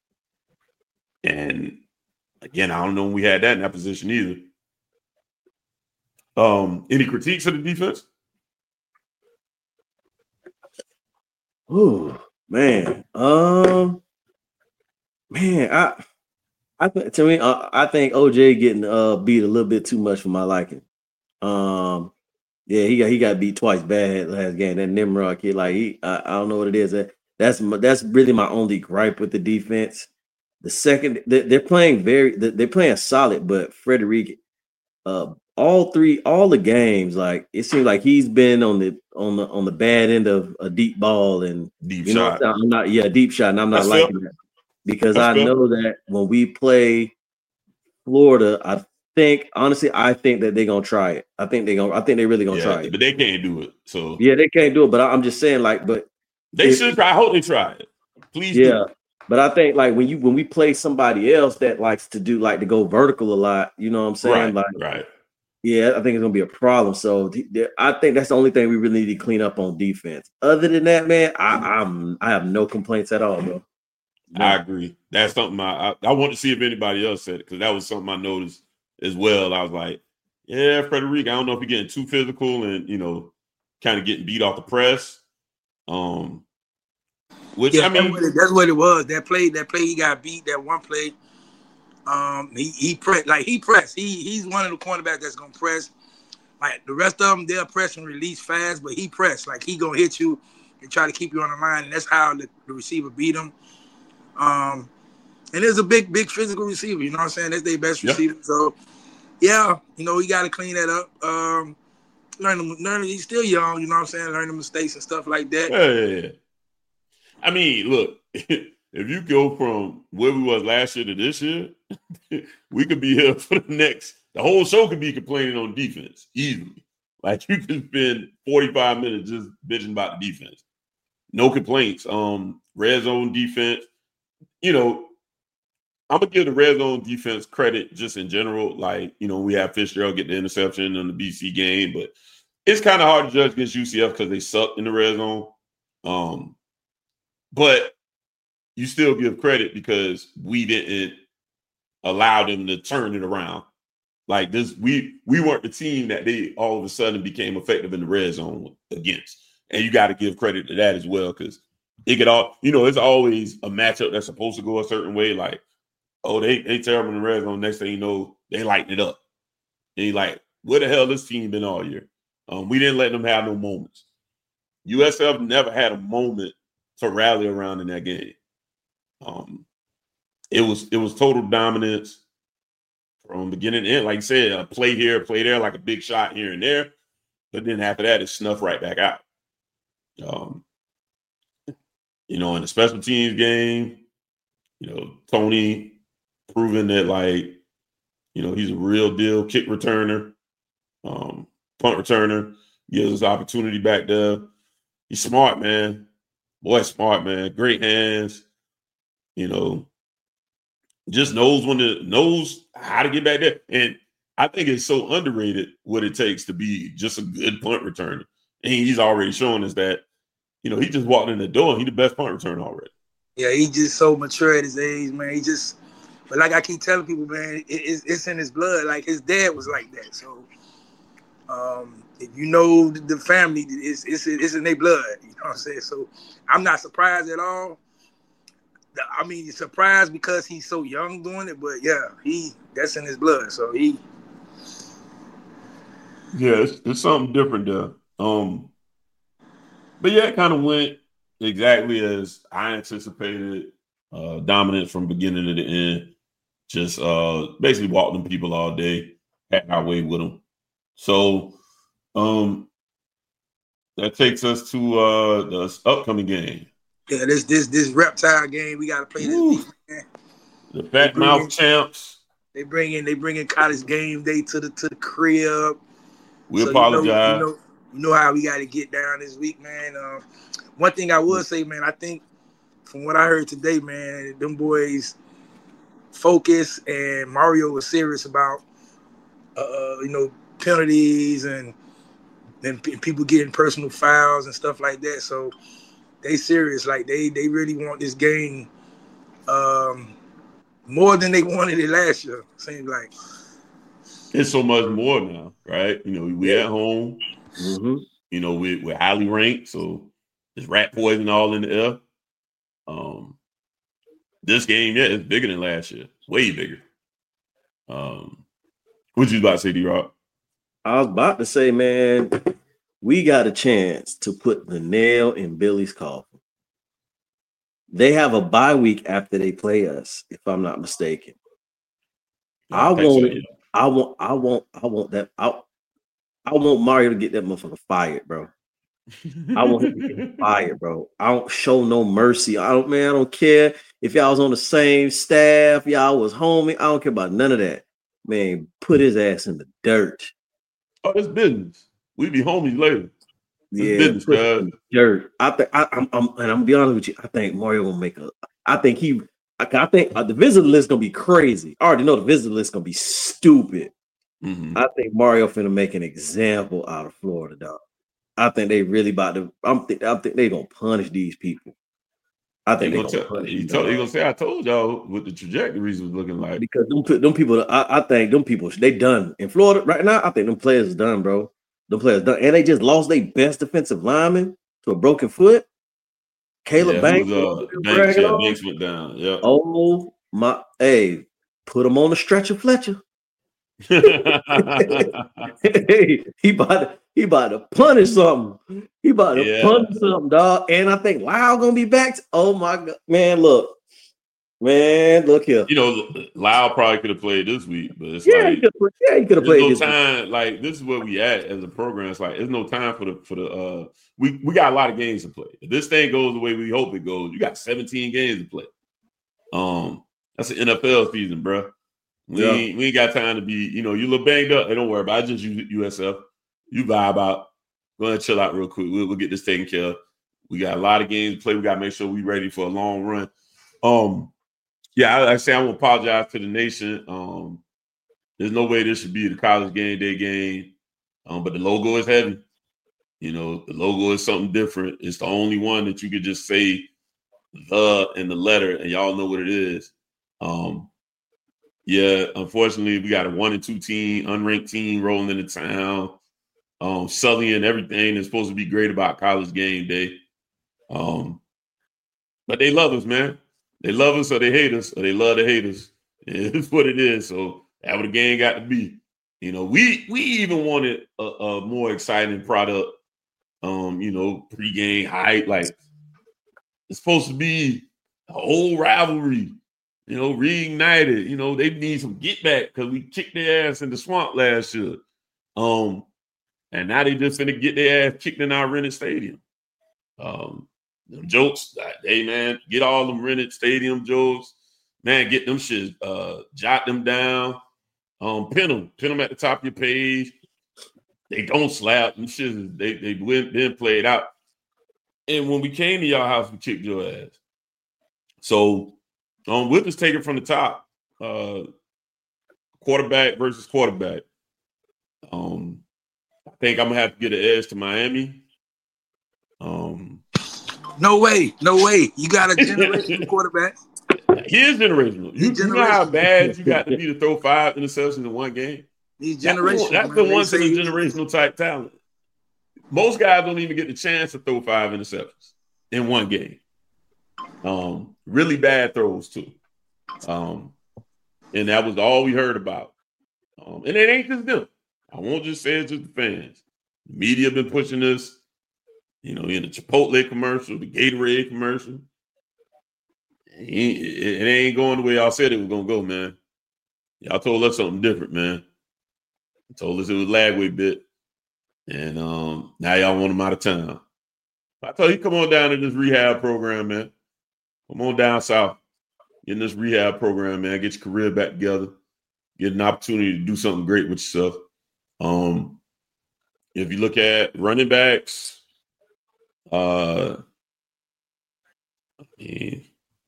And again, I don't know when we had that in that position either. Um, any critiques of the defense? Oh man, um. Man, I, I to me, uh, I think O J getting uh beat a little bit too much for my liking. Um, yeah, he got he got beat twice bad last game. That Nimrod kid, like he, I, I don't know what it is. That that's that's really my only gripe with the defense. The second, they're, they're playing very, they're playing solid, but Frederick, uh, all three, all the games, like it seems like he's been on the on the on the bad end of a deep ball and deep you shot. know, I'm not, yeah, deep shot, and I'm not that's liking fair. that. Because That's I good. know that when we play Florida, I think honestly, I think that they're gonna try it. I think they're gonna. I think they're really gonna yeah, try it. But they can't do it. So yeah, they can't do it. But I'm just saying, like, but they if, should try. I hope they try it. Please, yeah. do. But I think like when you when we play somebody else that likes to do like to go vertical a lot, you know what I'm saying? Right, like, right. Yeah, I think it's gonna be a problem. So th- th- I think that's the only thing we really need to clean up on defense. Other than that, man, I, I'm I have no complaints at all, bro. No. I agree. That's something I, I I want to see if anybody else said it because that was something I noticed as well. I was like, yeah, Frederic, I don't know if you're getting too physical and you know, kind of getting beat off the press. Um, which yeah, I mean, that's what, it, that's what it was. That play, that play, he got beat. That one play, um, he he pressed like he pressed. He he's one of the cornerbacks that's gonna press. Like the rest of them, they'll press and release fast, but he pressed. Like he gonna hit you and try to keep you on the line, and that's how the, the receiver beat him. Um, and it's a big, big physical receiver. You know what I'm saying? That's their best yeah. receiver. So yeah, you know, he got to clean that up. Um, learn him, learn. He's still young. You know what I'm saying? Learn the mistakes and stuff like that. Yeah, yeah, yeah. I mean, look, if you go from where we was last year to this year, we could be here for the next. The whole show could be complaining on defense easily. Like you could spend forty-five minutes just bitching about the defense. No complaints. Um, red zone defense. You know, I'm gonna give the red zone defense credit just in general. Like, you know, we have Fitzgerald get the interception in the B C game, but it's kind of hard to judge against U C F because they suck in the red zone. Um, but you still give credit because we didn't allow them to turn it around. Like this, we we weren't the team that they all of a sudden became effective in the red zone against. And you got to give credit to that as well because it could all, you know, it's always a matchup that's supposed to go a certain way. Like, oh, they they terrible in the red zone. Next thing you know, they lighten it up. And you're like, where the hell this team been all year? Um, we didn't let them have no moments. U S F never had a moment to rally around in that game. Um, it was it was total dominance from beginning to end. Like you said, a play here, a play there, like a big shot here and there. But then after that, it's snuffed right back out. Um, you know, in the special teams game, you know, Tony proving that, like, you know, he's a real deal kick returner, um, punt returner, gives us opportunity back there. He's smart, man. Boy, smart, man. Great hands. You know, just knows when to knows how to get back there. And I think it's so underrated what it takes to be just a good punt returner. And he's already shown us that, you know, he just walked in the door and he's the best punt returner already. Yeah, he just so mature at his age, man. He just, but like I keep telling people, man, it, it's, it's in his blood. Like his dad was like that. So, um, if you know the family, it's it's it's in their blood. You know what I'm saying? So, I'm not surprised at all. I mean, surprised because he's so young doing it, but yeah, he that's in his blood. So he, yeah, it's, it's something different there. Um, but yeah, it kind of went exactly as I anticipated. Uh, dominant from beginning to the end. Just uh, basically walked them people all day, had our way with them. So um, that takes us to uh, the upcoming game. Yeah, this this this reptile game, we got to play this week, man. The Fat Mouth in, Champs. They bring in they bring in College Game Day to the to the crib. We so apologize. You know, you, know, you know how we got to get down this week, man. Uh, one thing I will say, man, I think from what I heard today, man, them boys focus and Mario was serious about uh, you know penalties and then p- people getting personal fouls and stuff like that. So. They serious, like they they really want this game um, more than they wanted it last year. Seems like it's so much more now, right? You know, we yeah. at home. Mm-hmm. You know, we, we're highly ranked, so there's rat poison all in the air. Um, this game, yeah, it's bigger than last year, way bigger. Um, what you about to say, D-Rock? I was about to say, man. We got a chance to put the nail in Billy's coffin. They have a bye week after they play us, if I'm not mistaken. Yeah, I, I want, so, yeah. I want, I want, I want that. I, I want Mario to get that motherfucker fired, bro. I want him to get fired, bro. I don't show no mercy. I don't, man. I don't care if y'all was on the same staff, y'all was homie. I don't care about none of that, man. Put his ass in the dirt. Oh, it's business. We be homies later. It's yeah, business, dirt. I think I, I'm, I'm, and I'm gonna be honest with you. I think Mario will make a. I think he. I, I think uh, the visitor list is gonna be crazy. I already know the visitor list is gonna be stupid. Mm-hmm. I think Mario finna make an example out of Florida, dog. I think they really about to. I'm think. I think they gonna punish these people. I think He they gonna, gonna tell, punish he these told, he dogs. gonna say, I told y'all what the trajectories was looking like. Because them, them people, I, I think them people, they done in Florida right now. I think them players is done, bro. Them players done, and they just lost their best defensive lineman to a broken foot. Caleb Yeah, Banks, who was, uh, Banks, yeah, Banks went down. Yeah. Oh my, hey, put him on the stretcher, Fletcher. Hey, he about to, he about to punish something. He about to Yeah. punish something, dog. And I think Lyle gonna be back. To, oh my god, man! Look, man, look here. You know, Lyle probably could have played this week, but it's Yeah, like he could, yeah, he could have there's played no this time. week. Like this is where we at as a program. It's like there's no time for the for the. uh We we got a lot of games to play. If this thing goes the way we hope it goes, you got seventeen games to play. Um, that's an N F L season, bro. We Yeah. ain't, we ain't got time to be. You know, you look banged up. Hey, don't worry about it. I just use U S F. You vibe out. Go ahead and chill out real quick. We'll, we'll get this taken care of. We got a lot of games to play. We got to make sure we ready for a long run. Um, yeah, I, I say I want to apologize to the nation. Um, there's no way this should be the college game day game. Um, but the logo is heavy. You know, the logo is something different. It's the only one that you could just say the and the letter, and y'all know what it is. Um, yeah, unfortunately, we got a one and two team, unranked team rolling into town. Um, sullying everything that's supposed to be great about college game day. Um, but they love us, man. They love us or they hate us, or they love to hate us. It's what it is. So that's what the game got to be. You know, we we even wanted a, a more exciting product. Um, you know, pregame hype. Like it's supposed to be an old rivalry. You know, reignited. You know, they need some get back because we kicked their ass in the swamp last year. Um, and now they just finna get their ass kicked in our rented stadium. Um, them jokes, hey man, get all them rented stadium jokes. Man, get them shit, uh, jot them down. Um, pin them, pin them at the top of your page. They don't slap them shit. They they went been played out. And when we came to y'all house, we kicked your ass. So um, we'll just take it from the top. Uh, quarterback versus quarterback. Um, I think I'm gonna have to get an edge to Miami. Um, no way, no way. You got a generational quarterback. He is generational. You, you know how bad you got to be to throw five interceptions in one game. He's generational. That's the, that's the once in a generational type talent. Most guys don't even get the chance to throw five interceptions in one game. Um, really bad throws too. Um, and that was all we heard about. Um, and it ain't just them. I won't just say it's just the fans. The media been pushing this. You know, in the Chipotle commercial, the Gatorade commercial. It ain't, it ain't going the way y'all said it was gonna go, man. Y'all told us something different, man. Told us it was Lagway bit. And um, now y'all want him out of town. I told you, come on down to this rehab program, man. Come on down south. Get in this rehab program, man. Get your career back together. Get an opportunity to do something great with yourself. Um, if you look at running backs, uh, I mean,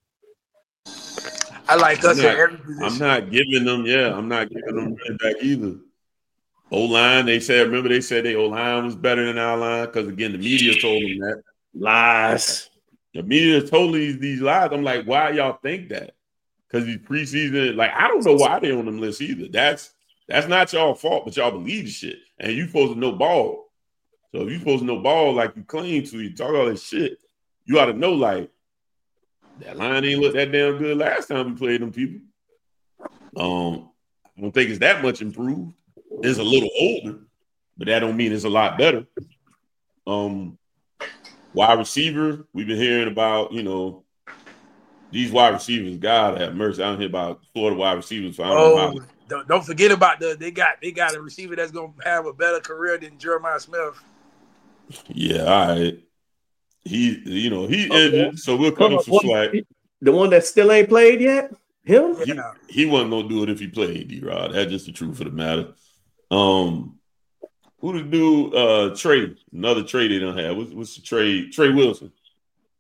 I like us I'm not, in every position. I'm not giving them, yeah, I'm not giving them running back either. O-line, they said, remember they said their O-line was better than our line because, again, the media told them that. Lies. The media told these, these lies. I'm like, why y'all think that? Because these preseason, like, I don't know why they on them lists either. That's that's not y'all fault, but y'all believe the shit. And you supposed to know ball. So if you supposed to know ball like you claim to, you talk all this shit, you ought to know, like, that line ain't look that damn good last time we played them people. Um, I don't think it's that much improved. It's a little older, but that don't mean it's a lot better. Um, wide receiver, we've been hearing about, you know, these wide receivers. God have mercy. I don't hear about Florida wide receivers. So I don't oh, know how. Don't, don't forget about the they got they got a receiver that's gonna have a better career than Jeremiah Smith. Yeah, all right. He, you know, he Okay. injured, so we'll cut him some slack. The one that still ain't played yet? Him? He, Yeah. he wasn't gonna do it if he played, D-Rod. That's just the truth of the matter. Um, who to do? Uh, Trey, another trade they don't have. What's, what's the trade? Trey Wilson.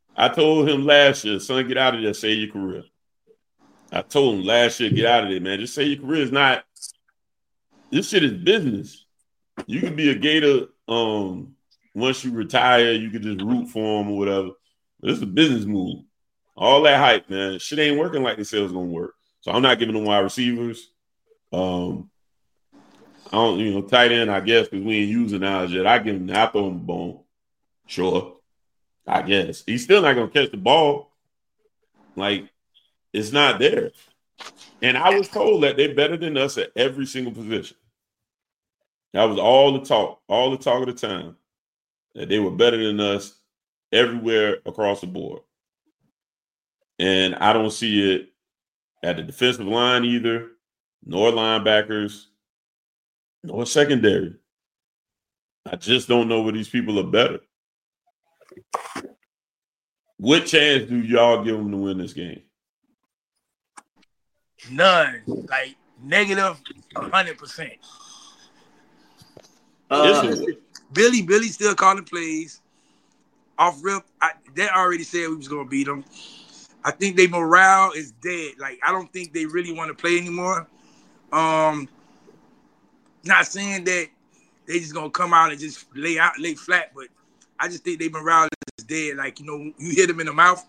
I told him last year, son, get out of there, save your career. I told him last year, get out of there, man. Just say your career is not. This shit is business. You could be a Gator. Um, once you retire, you could just root for him or whatever. But this is a business move. All that hype, man. Shit ain't working like they said it was gonna work. So I'm not giving them wide receivers. Um, I don't, you know, tight end, I guess, because we ain't using ours yet. I give him, I throw him a bone. Sure, I guess he's still not gonna catch the ball. Like. It's not there. And I was told that they're better than us at every single position. That was all the talk, all the talk of the time, that they were better than us everywhere across the board. And I don't see it at the defensive line either, nor linebackers, nor secondary. I just don't know where these people are better. What chance do y'all give them to win this game? None. Like negative one hundred percent. Uh, Billy, Billy still calling plays. Off rip, I, they already said we was going to beat them. I think their morale is dead. Like, I don't think they really want to play anymore. Um, not saying that they just going to come out and just lay out, lay flat, but I just think their morale is dead. Like, you know, you hit them in the mouth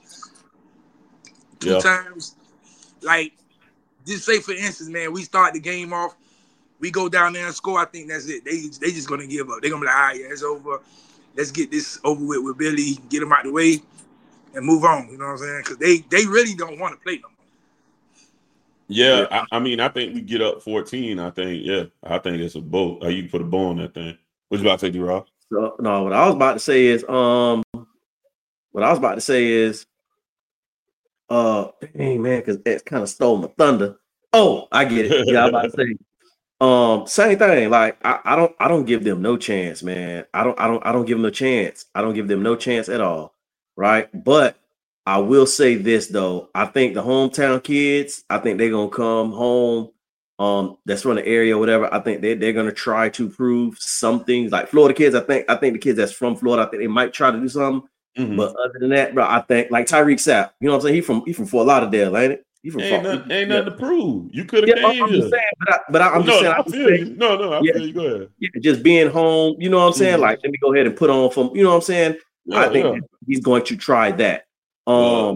two yeah. times. Like, just say, for instance, man, we start the game off, we go down there and score, I think that's it. They they just going to give up. They're going to be like, all right, yeah, it's over. Let's get this over with with Billy, get him out the way, and move on. You know what I'm saying? Because they, they really don't want to play no more. Yeah, I, I mean, I think we get up fourteen. I think, yeah, I think it's a boat. Uh, you can put a bow on that thing. What you about to say, D-Rob? So, no, what I was about to say is, um, what I was about to say is, uh, dang man, because it kind of stole my thunder. Oh, I get it. Yeah, I was about to say, um, same thing. Like I, I don't, I don't give them no chance, man. I don't, I don't, I don't give them a chance. I don't give them no chance at all, right? But I will say this though. I think the hometown kids, I think they're gonna come home. Um, that's from the area, or whatever. I think they they're gonna try to prove some things. Like Florida kids, I think, I think the kids that's from Florida, I think they might try to do something. Mm-hmm. But other than that, bro, I think like Tyreek Sapp, you know what I'm saying? He from he from Fort Lauderdale, ain't it? He from ain't, Fort, nothing, ain't nothing to prove. You could have yeah, came I'm here. just saying, but, I, but I, I'm no, just saying, I I feel saying, you. No, no, I yeah, feel you. Go ahead. Yeah, just being home, you know what I'm saying? Mm-hmm. Like, let me go ahead and put on from, you know what I'm saying? Yeah, I think yeah. he's going to try that. Um, well,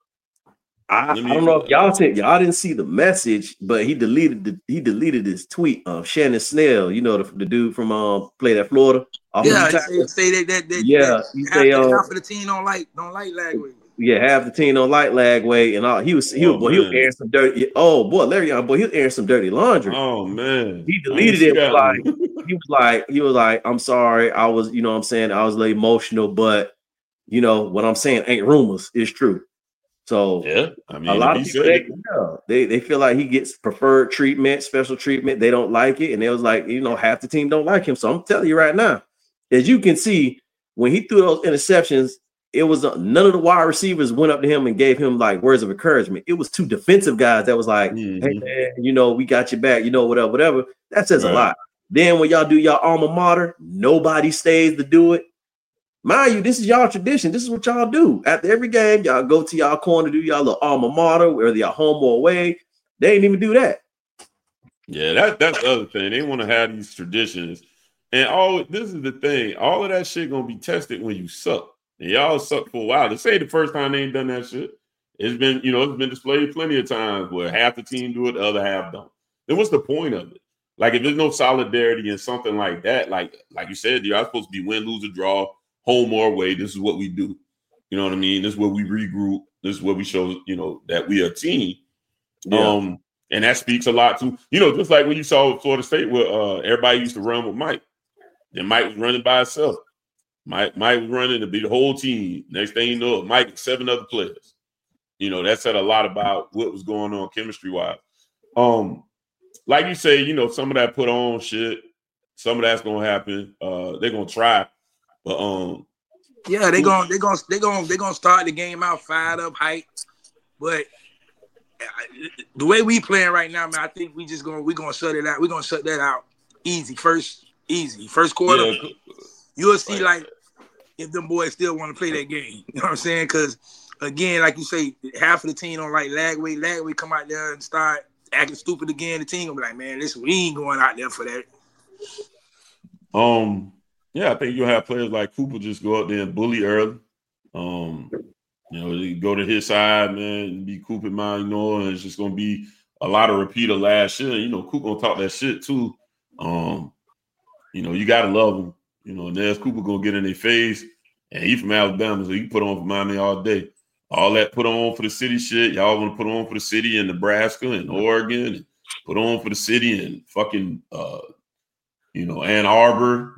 I, me, I don't know if y'all said y'all didn't see the message, but he deleted the he deleted his tweet of Shannon Snell, you know, the, the dude from um played at Florida. Yeah, say, say that that, that yeah, that he half, say uh, half of the team don't like don't like Lagway. Yeah, half the team don't like Lagway and all. He was he oh, was boy, he was airing some dirty. Oh boy, Larry, boy, he was airing some dirty laundry. Oh man, he deleted it. Was like he was like he was like, I'm sorry, I was you know what I'm saying I was a little emotional, but you know what I'm saying ain't rumors, it's true. So yeah, I mean, a lot of people they, yeah, they they feel like he gets preferred treatment, special treatment. They don't like it, and they was like, you know, half the team don't like him. So I'm telling you right now, as you can see, when he threw those interceptions, it was uh, none of the wide receivers went up to him and gave him like words of encouragement. It was two defensive guys that was like, mm-hmm. "Hey man, you know, we got your back. You know, whatever, whatever." That says right. a lot. Then when y'all do y'all alma mater, nobody stays to do it. Mind you, this is y'all tradition. This is what y'all do. After every game, y'all go to y'all corner, do y'all little alma mater, whether y'all home or away. They ain't even do that. Yeah, that, that's the other thing. They want to have these traditions. And all this is the thing. All of that shit going to be tested when you suck. And y'all suck for a while. To say the first time they ain't done that shit, it's been, you know, it's been displayed plenty of times where half the team do it, the other half don't. Then what's the point of it? Like, if there's no solidarity in something like that, like like you said, you're supposed to be win, lose, or draw, home or away. This is what we do. You know what I mean? This is where we regroup. This is where we show, you know, that we are a team. Yeah. Um, and that speaks a lot to, you know, just like when you saw Florida State where uh, everybody used to run with Mike. Then Mike was running by himself. Mike, Mike was running to be the whole team. Next thing you know, Mike and seven other players. You know, that said a lot about what was going on chemistry-wise. Um, like you say, you know, some of that put on shit, some of that's gonna happen. Uh, they're gonna try. But um, yeah, they gonna they gonna they gonna they gonna start the game out fired up, hype. But the way we playing right now, man, I think we just gonna we gonna shut it out. We are gonna shut that out easy. First, easy first quarter. Yeah. You'll see like if them boys still want to play that game. You know what I'm saying? Because, again, like you say, half of the team don't like Lagway. Lagway come out there and start acting stupid again. The team will be like, man, listen, we ain't going out there for that. Um, yeah, I think you'll have players like Cooper just go out there and bully early. Um, you know, you go to his side, man, and be Cooper mine, you know, and it's just gonna be a lot of repeat of last year. You know, Cooper gonna talk that shit too. Um, you know, you gotta love him. You know, and there's Cooper gonna get in their face, and he from Alabama, so he put on for Miami all day. All that put on for the city shit, y'all want to put on for the city in Nebraska and Oregon, and put on for the city and fucking, uh, you know, Ann Arbor.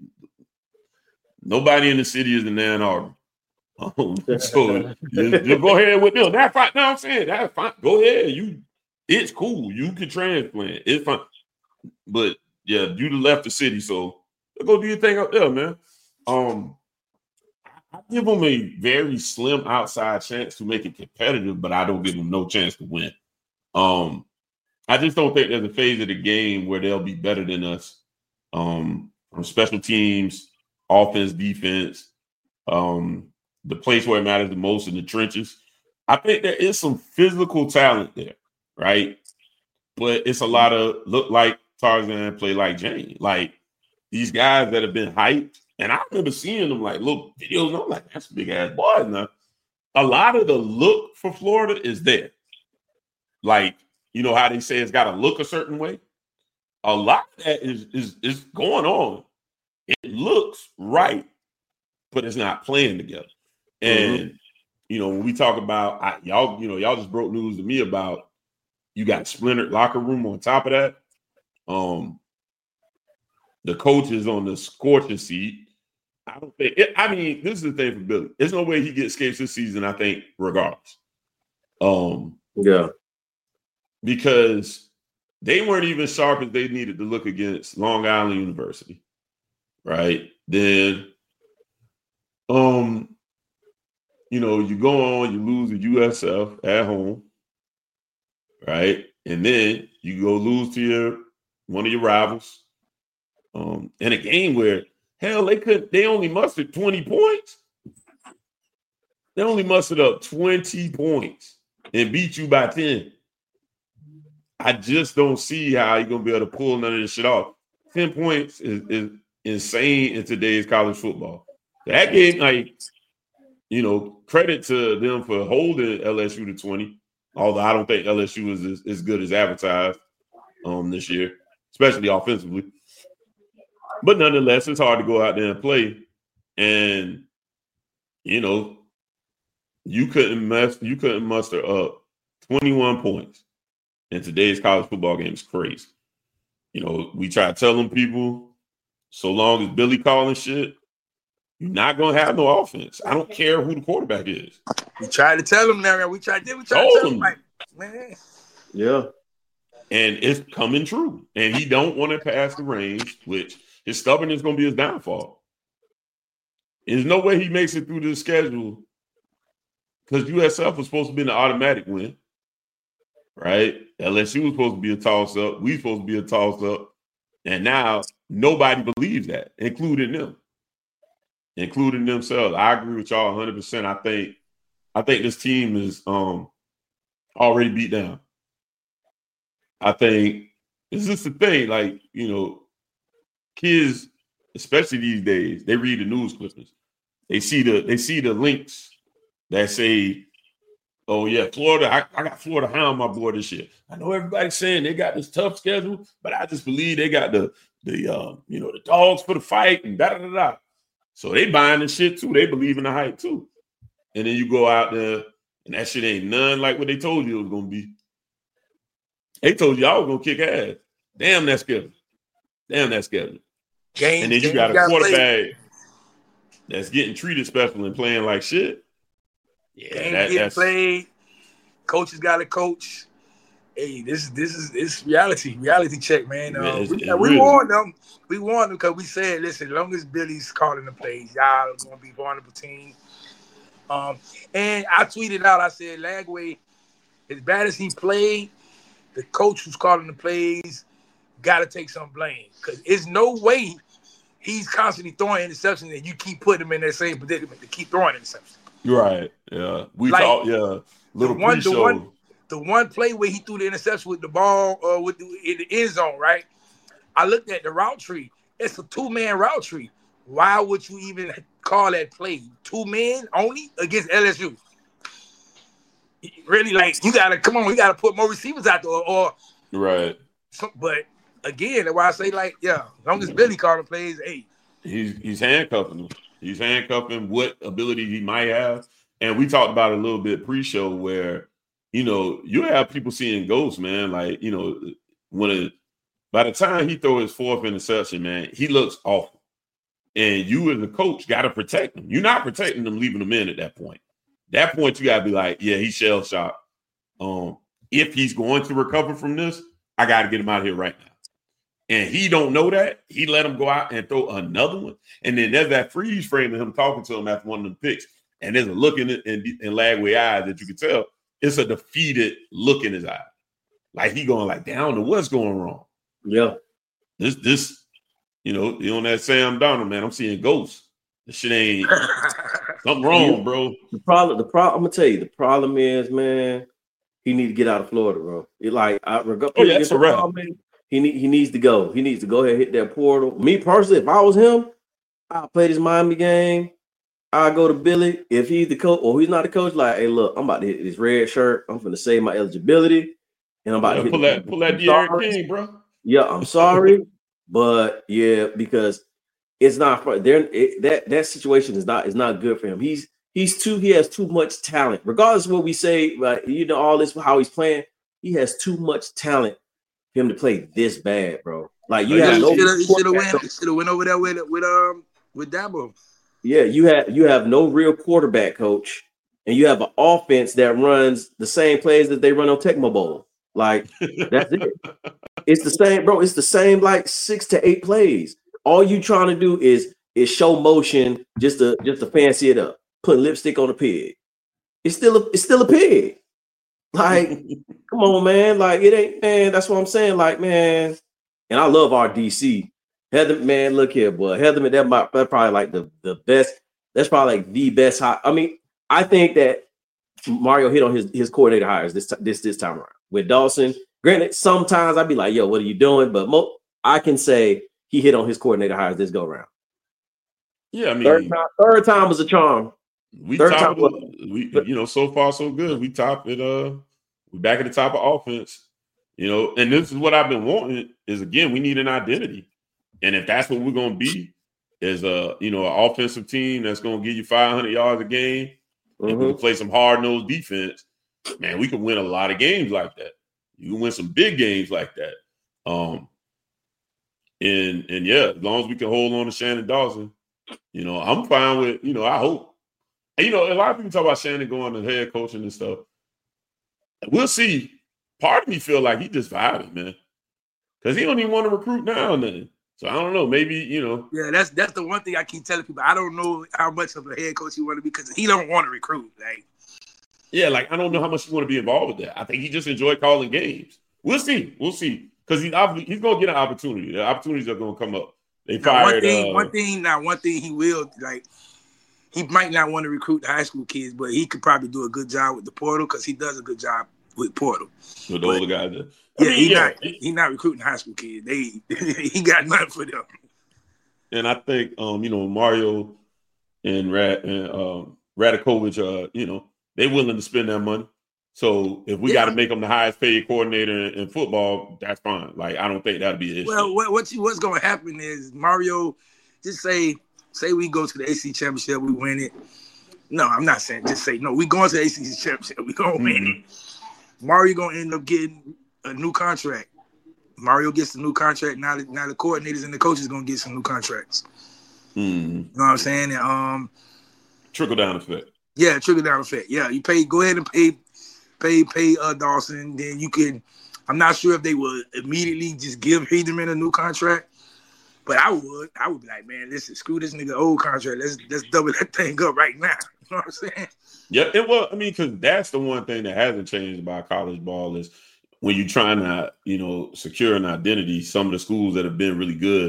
Nobody in the city is in Ann Arbor. Um, so just, just go ahead with them. That's fine. No, I'm saying that's fine. Go ahead. You, it's cool. You can transplant. It's fine. But yeah, you left the city, so go do your thing up there, man. Um, I give them a very slim outside chance to make it competitive, but I don't give them no chance to win. Um, I just don't think there's a phase of the game where they'll be better than us. Um, from special teams, offense, defense, um, the place where it matters the most in the trenches. I think there is some physical talent there, right? But it's a lot of look like Tarzan, play like Jane. Like these guys that have been hyped, and I remember seeing them like look videos, and I'm like, that's a big ass boy. Now, a lot of the look for Florida is there. Like, you know how they say it's got to look a certain way? A lot of that is, is, is going on. It looks right, but it's not playing together. And, mm-hmm. you know, when we talk about I, y'all, you know, y'all just broke news to me about you got splintered locker room on top of that. Um, the coach is on the scorching seat. I don't think it, I mean, this is the thing for Billy. There's no way he gets escapes this season, I think, regardless. Um, yeah. Because they weren't even sharp as they needed to look against Long Island University. Right. Then um, you know, you go on, you lose the U S F at home, right? And then you go lose to your one of your rivals. Um, in a game where hell they could they only mustered twenty points. They only mustered up twenty points and beat you by ten. I just don't see how you're gonna be able to pull none of this shit off. ten points is, is insane in today's college football. That game, like, you know, credit to them for holding L S U to twenty. Although I don't think L S U is as, as good as advertised um, this year, especially offensively. But nonetheless, it's hard to go out there and play. And, you know, you couldn't mess, you couldn't muster up twenty-one points in today's college football game. Is crazy. You know, we try to tell them people, so long as Billy calling shit, you're not gonna have no offense. I don't care who the quarterback is. We tried to tell them now. We tried to we tried to tell them, like, man. Yeah. And it's coming true. And he don't want to pass the reins, which his stubbornness is gonna be his downfall. There's no way he makes it through the schedule because U S F was supposed to be an automatic win, right? L S U was supposed to be a toss-up. We supposed to be a toss-up. And now nobody believes that, including them. Including themselves. I agree with y'all one hundred percent. I think I think this team is um, already beat down. I think it's just the thing, like, you know, kids, especially these days, they read the news clippings. They see the they see the links that say, oh, yeah, Florida, I, I got Florida high on my board this year. I know everybody's saying they got this tough schedule, but I just believe they got the, the uh, you know, the dogs for the fight and da-da-da-da. So they buying the shit, too. They believe in the hype, too. And then you go out there, and that shit ain't none like what they told you it was going to be. They told you y'all was going to kick ass. Damn, that's schedule. Damn, that's schedule. Game, and then you got a quarterback played. That's getting treated special and playing like shit. Yeah, Game that, getting that's played. Coaches got to coach. Hey, this this is it's reality, reality check, man. Uh, it's, we it's we really. warned them. We warned them because we said, listen, as long as Billy's calling the plays, y'all are going to be a vulnerable team. Um, and I tweeted out, I said, Lagway, as bad as he played, the coach who's calling the plays got to take some blame because there's no way he's constantly throwing interceptions, and you keep putting him in that same predicament to keep throwing interceptions. Right. Yeah. We like, talked. Yeah. Little the one, pre-show. the one, the one play where he threw the interception with the ball uh, with the, in the end zone, right? I looked at the route tree. It's a two-man route tree. Why would you even call that play two men only against L S U? Really, like you gotta come on, you gotta put more receivers out there, or, or right. So, but again, that's why I say, like, yeah, as long as Billy Carter plays, hey, he's he's handcuffing him. He's handcuffing what ability he might have, and we talked about it a little bit pre-show where you know you have people seeing ghosts, man. Like you know when it, by the time he throws his fourth interception, man, he looks awful. And you as the coach got to protect him. You're not protecting him, leaving him in at that point. That point, you got to be like, yeah, he's shell shocked. Um, if he's going to recover from this, I got to get him out of here right now. And he don't know that. He let him go out and throw another one. And then there's that freeze frame of him talking to him after one of them picks. And there's a look in it in, in Lagway eyes that you can tell. It's a defeated look in his eye. Like he going like, down to what's going wrong. Yeah. This, this, you know, you on that Sam Donald, man. I'm seeing ghosts. This shit ain't something wrong, yeah. bro. The problem, the problem, I'm gonna tell you, the problem is, man, he need to get out of Florida, bro. It like I regard oh, yeah, that's a wrap. He need he needs to go. He needs to go ahead and hit that portal. Me personally, if I was him, I'll play this Miami game. I'll go to Billy. If he's the coach or he's not the coach, like, hey, look, I'm about to hit this red shirt. I'm gonna save my eligibility. And I'm about yeah, to hit pull that, pull that De'Aaron King, bro. Yeah, I'm sorry. But yeah, because it's not for there. That that situation is not is not good for him. He's he's too he has too much talent. Regardless of what we say, like you know, all this how he's playing, he has too much talent for him to play this bad, bro. Like you have no. He should have went. Should have went over there with with um with Dabo. Yeah, you have you have no real quarterback coach, and you have an offense that runs the same plays that they run on Tecmo Bowl. Like that's it. It's the same, bro. It's the same like six to eight plays. All you trying to do is is show motion just to just to fancy it up. Put lipstick on a pig. It's still a it's still a pig. Like, come on, man. Like it ain't, man. That's what I'm saying. Like, man. And I love our D C. Heather, man. Look here, boy. Heather, that might that's probably like the the best. That's probably like the best. High, I mean, I think that Mario hit on his his coordinator hires this this this time around with Dawson. Granted, sometimes I'd be like, yo, what are you doing? But mo- I can say he hit on his coordinator hires this go round. Yeah, I mean, third time, third time was a charm. We third top time of the, we you know, so far so good. We top it, uh, we back at the top of offense, you know, and this is what I've been wanting is again, we need an identity. And if that's what we're gonna be, is a you know, an offensive team that's gonna give you five hundred yards a game, mm-hmm. and we can play some hard-nosed defense, man, we can win a lot of games like that. You can win some big games like that. Um, and and yeah, as long as we can hold on to Shannon Dawson, you know, I'm fine with, you know, I hope. And, you know, a lot of people talk about Shannon going to head coaching and stuff. We'll see. Part of me feel like he just vibing, man. Because he don't even want to recruit now or nothing. So I don't know. Maybe, you know. Yeah, that's that's the one thing I keep telling people. I don't know how much of a head coach he want to be because he don't want to recruit. Like, yeah, like I don't know how much you want to be involved with that. I think he just enjoyed calling games. We'll see. We'll see. Because he's he's gonna get an opportunity. The opportunities are gonna come up. They now, fired. One thing, uh, one thing. Now, one thing he will like. He might not want to recruit the high school kids, but he could probably do a good job with the portal because he does a good job with portal. With the older guys. Yeah, mean, he yeah. not he not recruiting high school kids. They he got nothing for them. And I think um, you know, Mario and Rad and um Radakovich, uh, you know, they willing to spend that money. So if we yeah. got to make them the highest paid coordinator in, in football, that's fine. Like I don't think that'd be an issue. Well, what what's what's going to happen is Mario just say say we go to the A C C championship, we win it. No, I'm not saying just say no. We going to the A C C championship, we gonna mm-hmm. win it. Mario gonna end up getting a new contract. Mario gets a new contract. Now, the, now the coordinators and the coaches gonna get some new contracts. Mm-hmm. You know what I'm saying? And, um, trickle down effect. Yeah, trickle down effect. Yeah, you pay. Go ahead and pay, pay, pay uh, Dawson. Then you can. I'm not sure if they would immediately just give Hedeman a new contract, but I would. I would be like, man, listen, screw this nigga old contract. Let's let's double that thing up right now. You know what I'm saying? Yeah, it was. I mean, because that's the one thing that hasn't changed about college ball is when you're trying to, you know, secure an identity. Some of the schools that have been really good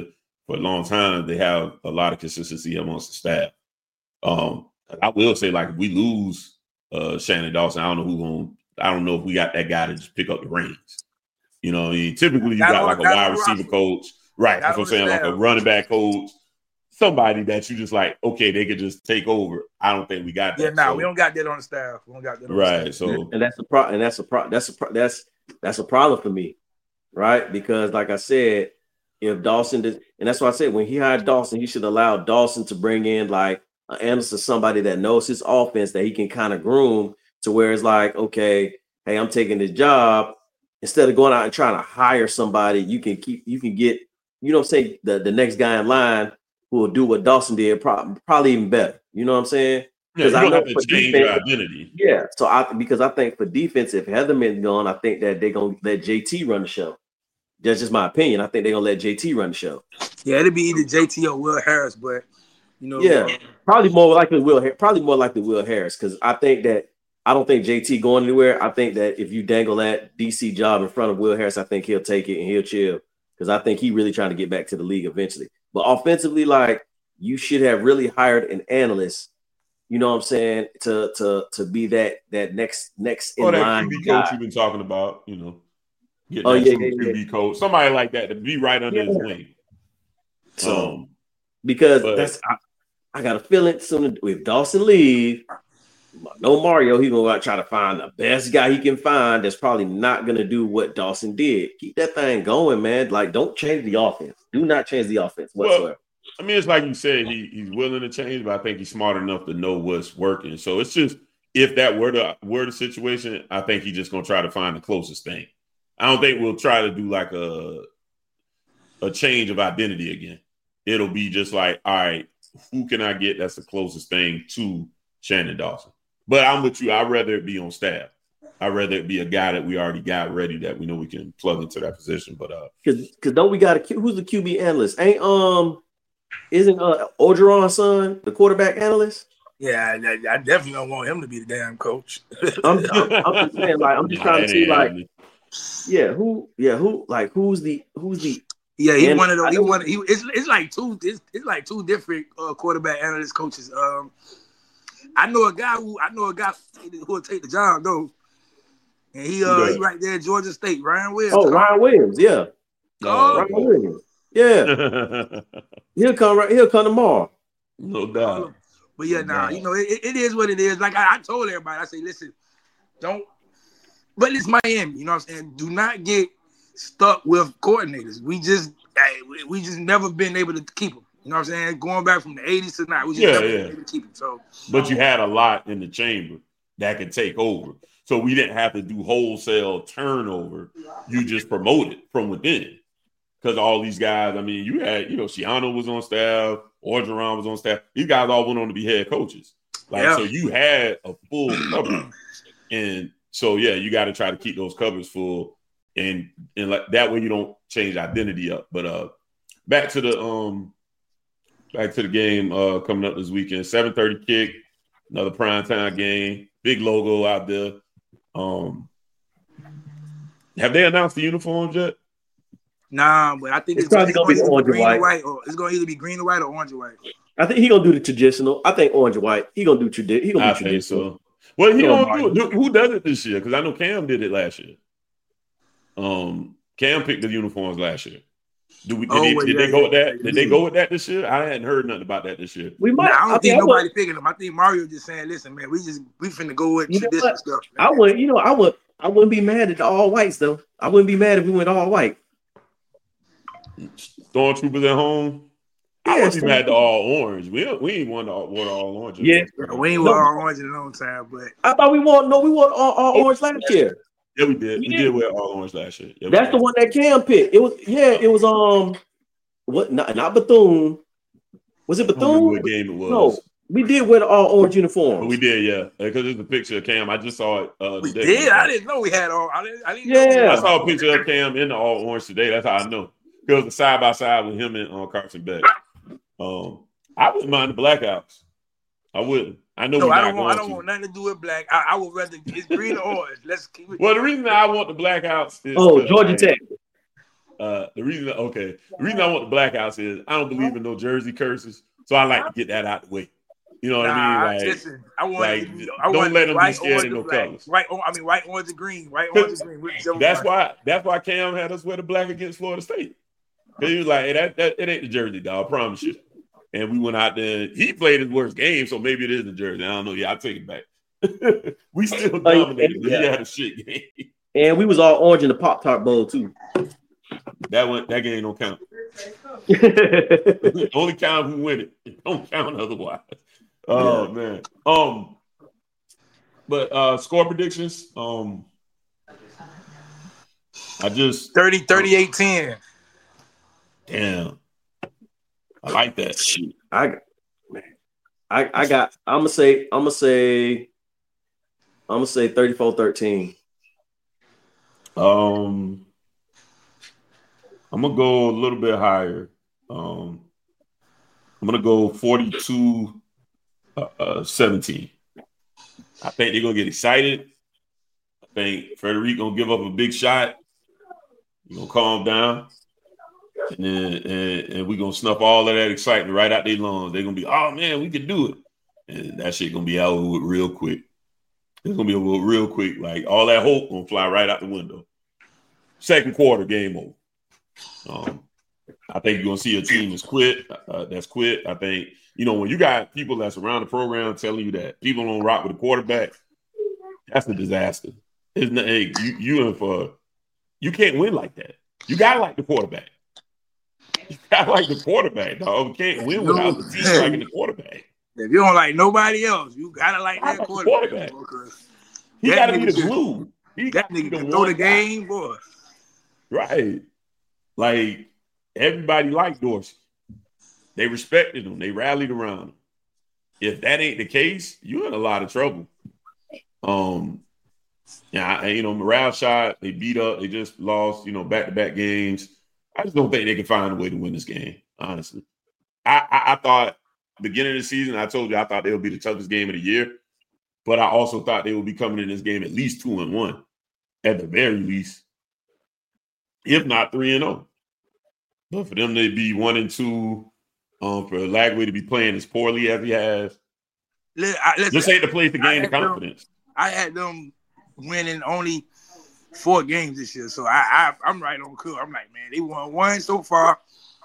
for a long time, they have a lot of consistency amongst the staff. Um, I will say, like, if we lose uh, Shannon Dawson, I don't know who going. I don't know if we got that guy to just pick up the reins. You know, I mean, typically you Not got on- like a not wide on the receiver roster. coach, right? Not That's what on I'm the saying, like a staff. running back coach, somebody that you just like, okay, they could just take over. I don't think we got that. Yeah, nah, So- we don't got that on the staff. We don't got that on the right. staff. So And that's the pro. And that's a pro. That's a pro. That's that's a problem for me, right? Because like I said, if Dawson did, and that's why I said when he hired Dawson, he should allow Dawson to bring in like an analyst or somebody that knows his offense that he can kind of groom to where it's like, okay, hey, I'm taking this job. Instead of going out and trying to hire somebody, you can keep, you can get, you know what I'm saying, the, the next guy in line who will do what Dawson did, pro- probably even better. You know what I'm saying? yeah, you I don't know have to for change defense- your identity. Yeah. So I because I think for defense, if Heatherman gone, I think that they're gonna let J T run the show. That's just my opinion. I think they're gonna let J T run the show. Yeah, it'd be either J T or Will Harris, but you know, Yeah. uh, Probably more likely Will Har- probably more likely Will Harris, because I think that I don't think J T going anywhere. I think that if you dangle that D C job in front of Will Harris, I think he'll take it and he'll chill. Because I think he really trying to get back to the league eventually. But offensively, like you should have really hired an analyst, you know what I'm saying, to to to be that that next next in Or that line Q B guy. coach you've been talking about, you know, get Oh, that yeah, true yeah, Q B coach, somebody like that to be right under his Yeah. wing. So Um, because but- that's I, I got a feeling soon if Dawson leave, no Mario, he gonna try to find the best guy he can find that's probably not gonna do what Dawson did. Keep that thing going, man. Like, don't change the offense. Do not change the offense whatsoever. Well, I mean, it's like you said, he he's willing to change, but I think he's smart enough to know what's working. So it's just if that were the were the situation, I think he's just gonna try to find the closest thing. I don't think we'll try to do like a a change of identity again. It'll be just like, all right, who can I get that's the closest thing to Shannon Dawson? But I'm with you. I'd rather it be on staff. I'd rather it be a guy that we already got ready that we know we can plug into that position. But uh, Because because don't we got a Q, who's the Q B analyst? Ain't um isn't uh Orgeron's son the quarterback analyst? yeah, I, I definitely don't want him to be the damn coach. I'm, I'm, I'm just saying, like, I'm just trying to see, like, yeah, who, yeah, who, like, who's the, who's the, Yeah, he And wanted. I He know- wanted. He it's, it's like two. It's, it's like two different uh, quarterback analyst coaches. Um, I know a guy who I know a guy who will take the job though, and he uh Who he right there at Georgia State. Ryan Williams. oh, Ryan Williams, yeah, Oh, Ryan Williams, yeah, he'll come right, he'll come tomorrow. no doubt. But yeah, nah, you know, it, it is what it is. Like I, I told everybody, I say, listen, don't. But it's Miami, you know what I'm saying? Do not get stuck with coordinators. We just, hey, we, we just never been able to keep them. You know what I'm saying? Going back from the eighties to now, we just Yeah, never yeah. been able to keep them. So, But you had a lot in the chamber that could take over. So we didn't have to do wholesale turnover. You just promoted from within. Because all these guys, I mean, you had, you know, Shiano was on staff, Orgeron was on staff. These guys all went on to be head coaches. Like, Yeah. so you had a full cover. And so, yeah, you got to try to keep those covers full. And and like that way you don't change identity up. But uh back to the um back to the game uh coming up this weekend. seven thirty kick, another primetime game, big logo out there. Um have they announced the uniforms yet? nah, but I think It's it's, probably it's gonna be either orange and green or white. white, or it's gonna either be green or white or orange and white. I think he gonna do the traditional. I think orange and white. He gonna do tradi- He gonna I do think traditional. so. Well, he Oh, don't do it. Who does it this year? Because I know Cam did it last year. Um, Cam picked the uniforms last year. Do we? Did, Oh, they, well, did yeah, they go yeah, with that? yeah. Did they go with that this year? I hadn't heard nothing about that this year. We Nah, might. I don't I, think mean, I, nobody would, picking them. I think Mario just saying, listen, man, we just we finna go with You know traditional what? stuff. I would. You know, I would. I wouldn't be mad at the all whites though. I wouldn't be mad if we went all white. Stormtroopers at home. I Yeah, wouldn't be mad at the all orange. We don't- we ain't won the all, wore the all orange. Yeah. We ain't No. with all orange in a long time, but I thought we won. No, we won all, all orange last year. Yeah, we did. We Yeah. did wear all orange last year. Yeah, we That's did. the one that Cam picked. It was yeah. It was um, what? Not not Bethune. Was it I don't remember Bethune? what game it was. No, we did wear the all orange uniforms. But we did, yeah. Because there's a picture of Cam. I just saw it. Uh, we today. did. I didn't know we had all. I didn't. I didn't Yeah. know. I saw a picture of Cam in the all orange today. That's how I know. It was a side by side with him and uh, Carson Beck. Um, I wouldn't mind the blackouts. I wouldn't. I know No, we're I not don't want. I going don't to. want nothing to do with black. I, I would rather it's green or orange. Let's keep it. Well, the reason I want the blackouts is Oh, 'cause, Georgia like, Tech. Uh, the reason, okay, the reason I want the blackouts is I don't believe in no jersey curses, so I like to get that out the way. You know what nah, I mean? Like, listen, I want like, it, I don't want let them be right scared orange of no and black. colors. Right, I mean, right orange and green. Right orange and green. whichever That's one. why. That's why Cam had us wear the black against Florida State. Cause he was like, hey, that, that it ain't the jersey, dog. I promise you. And we went out there. He played his worst game, so maybe it is the jersey. I don't know. Yeah, I'll take it back. We still dominated, but he had a shit game. And we was all orange in the Pop Tart Bowl too. That one, that game don't count. Only count who win it. It don't count otherwise. Oh yeah. man. Um, but uh score predictions. Um, I just thirty, thirty-eight, ten. Damn. I like that. Shoot. I man. I, I got I'm gonna say I'm gonna say I'm gonna say thirty-four thirteen. Um I'm gonna go a little bit higher. Um I'm gonna go forty-two seventeen. I think they're gonna get excited. I think Frederic gonna give up a big shot. He's gonna calm down. And then and, and we're gonna snuff all of that excitement right out their lungs. They're gonna be, oh man, we can do it. And that shit gonna be out with real quick. It's gonna be over real quick. Like all that hope gonna fly right out the window. Second quarter, game over. Um, I think you're gonna see a team that's quit. Uh, that's quit. I think you know when you got people that's around the program telling you that people don't rock with the quarterback, that's a disaster. It's not, hey, you you in for you can't win like that. You gotta like the quarterback. You gotta like the quarterback, dog. You can't win without the team liking the quarterback. If you don't like nobody else, you gotta like that like quarterback. quarterback. He that gotta be the glue. He that nigga can throw the game, boy. Right. Like everybody liked Dorsey. They respected him. They rallied around him. If that ain't the case, you're in a lot of trouble. Um, yeah, you know, morale shot. They beat up. They just lost. You know, back-to-back games. I just don't think they can find a way to win this game. Honestly, I, I, I thought beginning of the season, I told you I thought they would be the toughest game of the year, but I also thought they would be coming in this game at least two and one, at the very least, if not three and zero. But for them to be one and two, um, for Lagway to be playing as poorly as he has, Listen, I, listen, this ain't the place to gain the confidence. Them, I had them winning only four games this year, so I, I I'm right on cool. I'm like, man, they won one so far.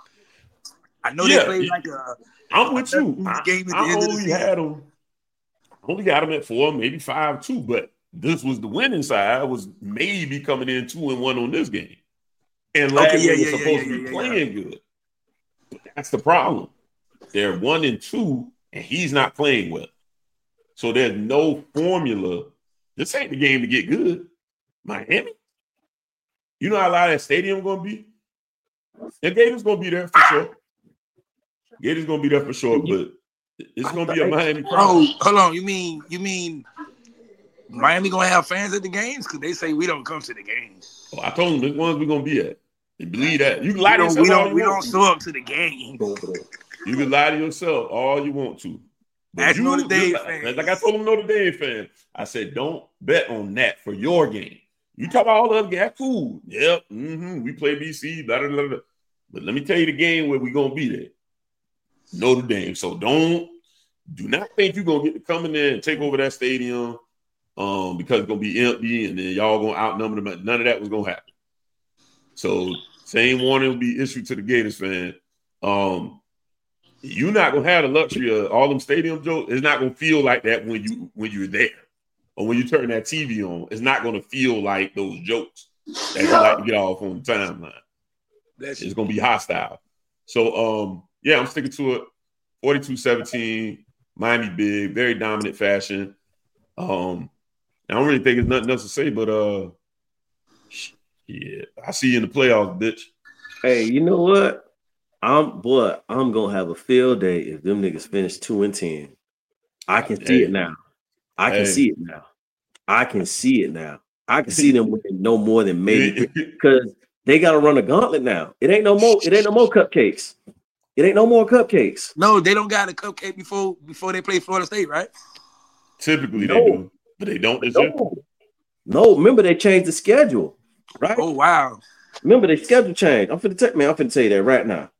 I know yeah, they played yeah. like a. I'm with you. Game at the I, end I of the only had them. Only got them at four, maybe five two, but this was the winning side. Was maybe coming in two and one on this game, and Lagway okay, yeah, was yeah, supposed yeah, to be yeah, playing yeah. good. But that's the problem. They're one and two, and he's not playing well. So there's no formula. This ain't the game to get good. Miami. You know how loud that stadium going to be? And Gators going to be there for sure. Gators going to be there for sure, but it's going to be a Miami crowd. Oh, hold on. You mean you mean Miami going to have fans at the games? Because they say we don't come to the games. Oh, I told them the ones we're going to be at. They believe that. You can lie to yourself. We don't, all you we want don't to. show up to the game. You can lie to yourself all you want to. But That's you, Notre Dame you, fan. like I told them Notre Dame fan, I said, don't bet on that for your game. You talk about all the other games, cool. Yep, mm-hmm, we play B C, blah, blah, blah, blah. But let me tell you the game where we're going to be there. Notre Dame. So don't, do not think you're going to get to come in there and take over that stadium um, because it's going to be empty and then y'all going to outnumber them. None of that was going to happen. So same warning will be issued to the Gators fan. Um, you're not going to have the luxury of all them stadium jokes. It's not going to feel like that when, you, when you're there. Or when you turn that T V on, it's not going to feel like those jokes that you like to get off on the timeline. That's it's going to be hostile. So, um, yeah, I'm sticking to it. forty-two seventeen, Miami big, very dominant fashion. Um, I don't really think there's nothing else to say, but uh, yeah, I see you in the playoffs, bitch. Hey, you know what? I'm boy, I'm gonna have a field day if them niggas finish two and ten. I can see hey. it now. I can hey. see it now. I can see it now. I can see them winning no more than maybe because they got to run a gauntlet now. It ain't no more. It ain't no more cupcakes. It ain't no more cupcakes. No, they don't got a cupcake before before they play Florida State, right? Typically no. they do, but they don't this year. No. no, remember they changed the schedule, right? Oh wow. remember they schedule changed. I'm finna tell man, I'm finna tell you that right now.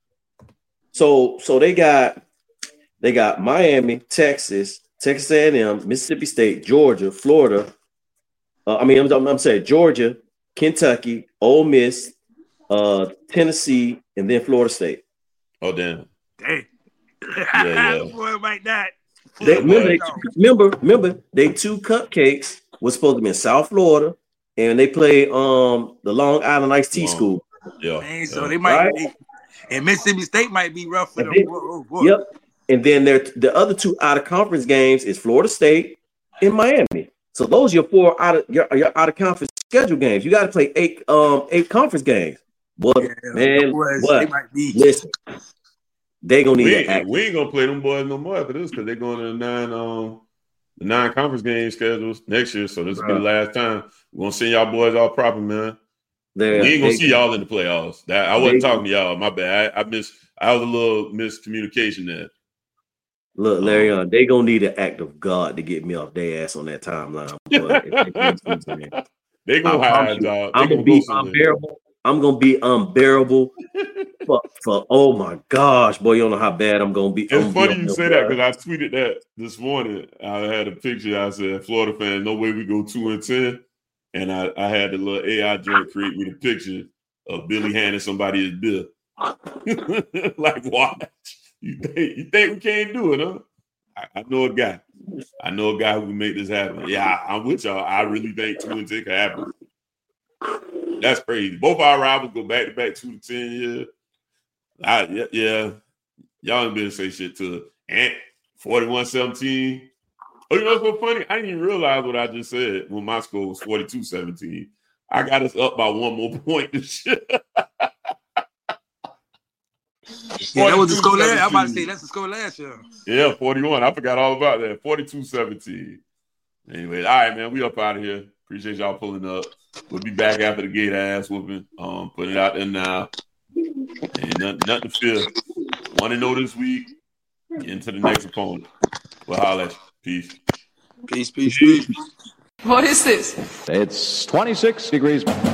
So so they got they got Miami, Texas, Texas A and M, Mississippi State, Georgia, Florida. Uh, I mean, I'm, I'm, I'm saying Georgia, Kentucky, Ole Miss, uh, Tennessee, and then Florida State. Oh damn! Dang. Yeah, yeah. Boy, like that. They, remember, they, remember, remember, they two cupcakes was supposed to be in South Florida, and they played um the Long Island Iced Tea Wow. School. Yeah. Man, so yeah. they might, Right? they, and Mississippi State might be rough for And them. then- Whoa, whoa, whoa. Yep. And then there the other two out of conference games is Florida State and Miami. So those are your four out of your, your out of conference schedule games. You got to play eight um eight conference games. Boy, Yeah, man, boys, what? they might be. Listen, they gonna need We to ain't, act. we ain't gonna play them boys no more after this because they're going to the nine um the nine conference game schedules next year. So this will be the last time. We're gonna send y'all boys all proper, man. They're- We ain't gonna they- see y'all in the playoffs. That I wasn't They- talking to y'all. My bad. I, I missed. I was a little miscommunication there. Look, Larry, uh, they gonna need an act of God to get me off their ass on that timeline. Boy, if they can see me. They gonna I promise hide you, y'all. They I'm gonna gonna be go somewhere. unbearable. I'm gonna be unbearable. for, for oh my gosh, boy, you don't know how bad I'm gonna be. It's I'm gonna funny be you on say them, that boy. because I tweeted that this morning. I had a picture. I said, "Florida fans, no way we go two and ten." And I, I had the little A I joint create me the picture of Billy handing somebody his bill. Like, watch. You think you think we can't do it, huh? I, I know a guy. I know a guy who can make this happen. Yeah, I'm with y'all. I really think two and ten can happen. That's crazy. Both our rivals go back to back two to ten years. I, yeah, yeah. Y'all ain't been to say shit to Ant forty-one seventeen. Oh, you know what's so funny? I didn't even realize what I just said when my score was forty-two seventeen. I got us up by one more point this shit. Yeah, that was the score last. I'm about to seventeen. say that's the score last year. Yeah, forty-one. I forgot all about that. forty-two seventeen. Anyway, all right, man. We up out of here. Appreciate y'all pulling up. We'll be back after the gate ass whooping. Um, putting it out there now. And nothing, nothing to fear. Want to know this week? Get into the next opponent. We'll holler at you. Peace. Peace, peace, peace. What is this? It's twenty-six degrees.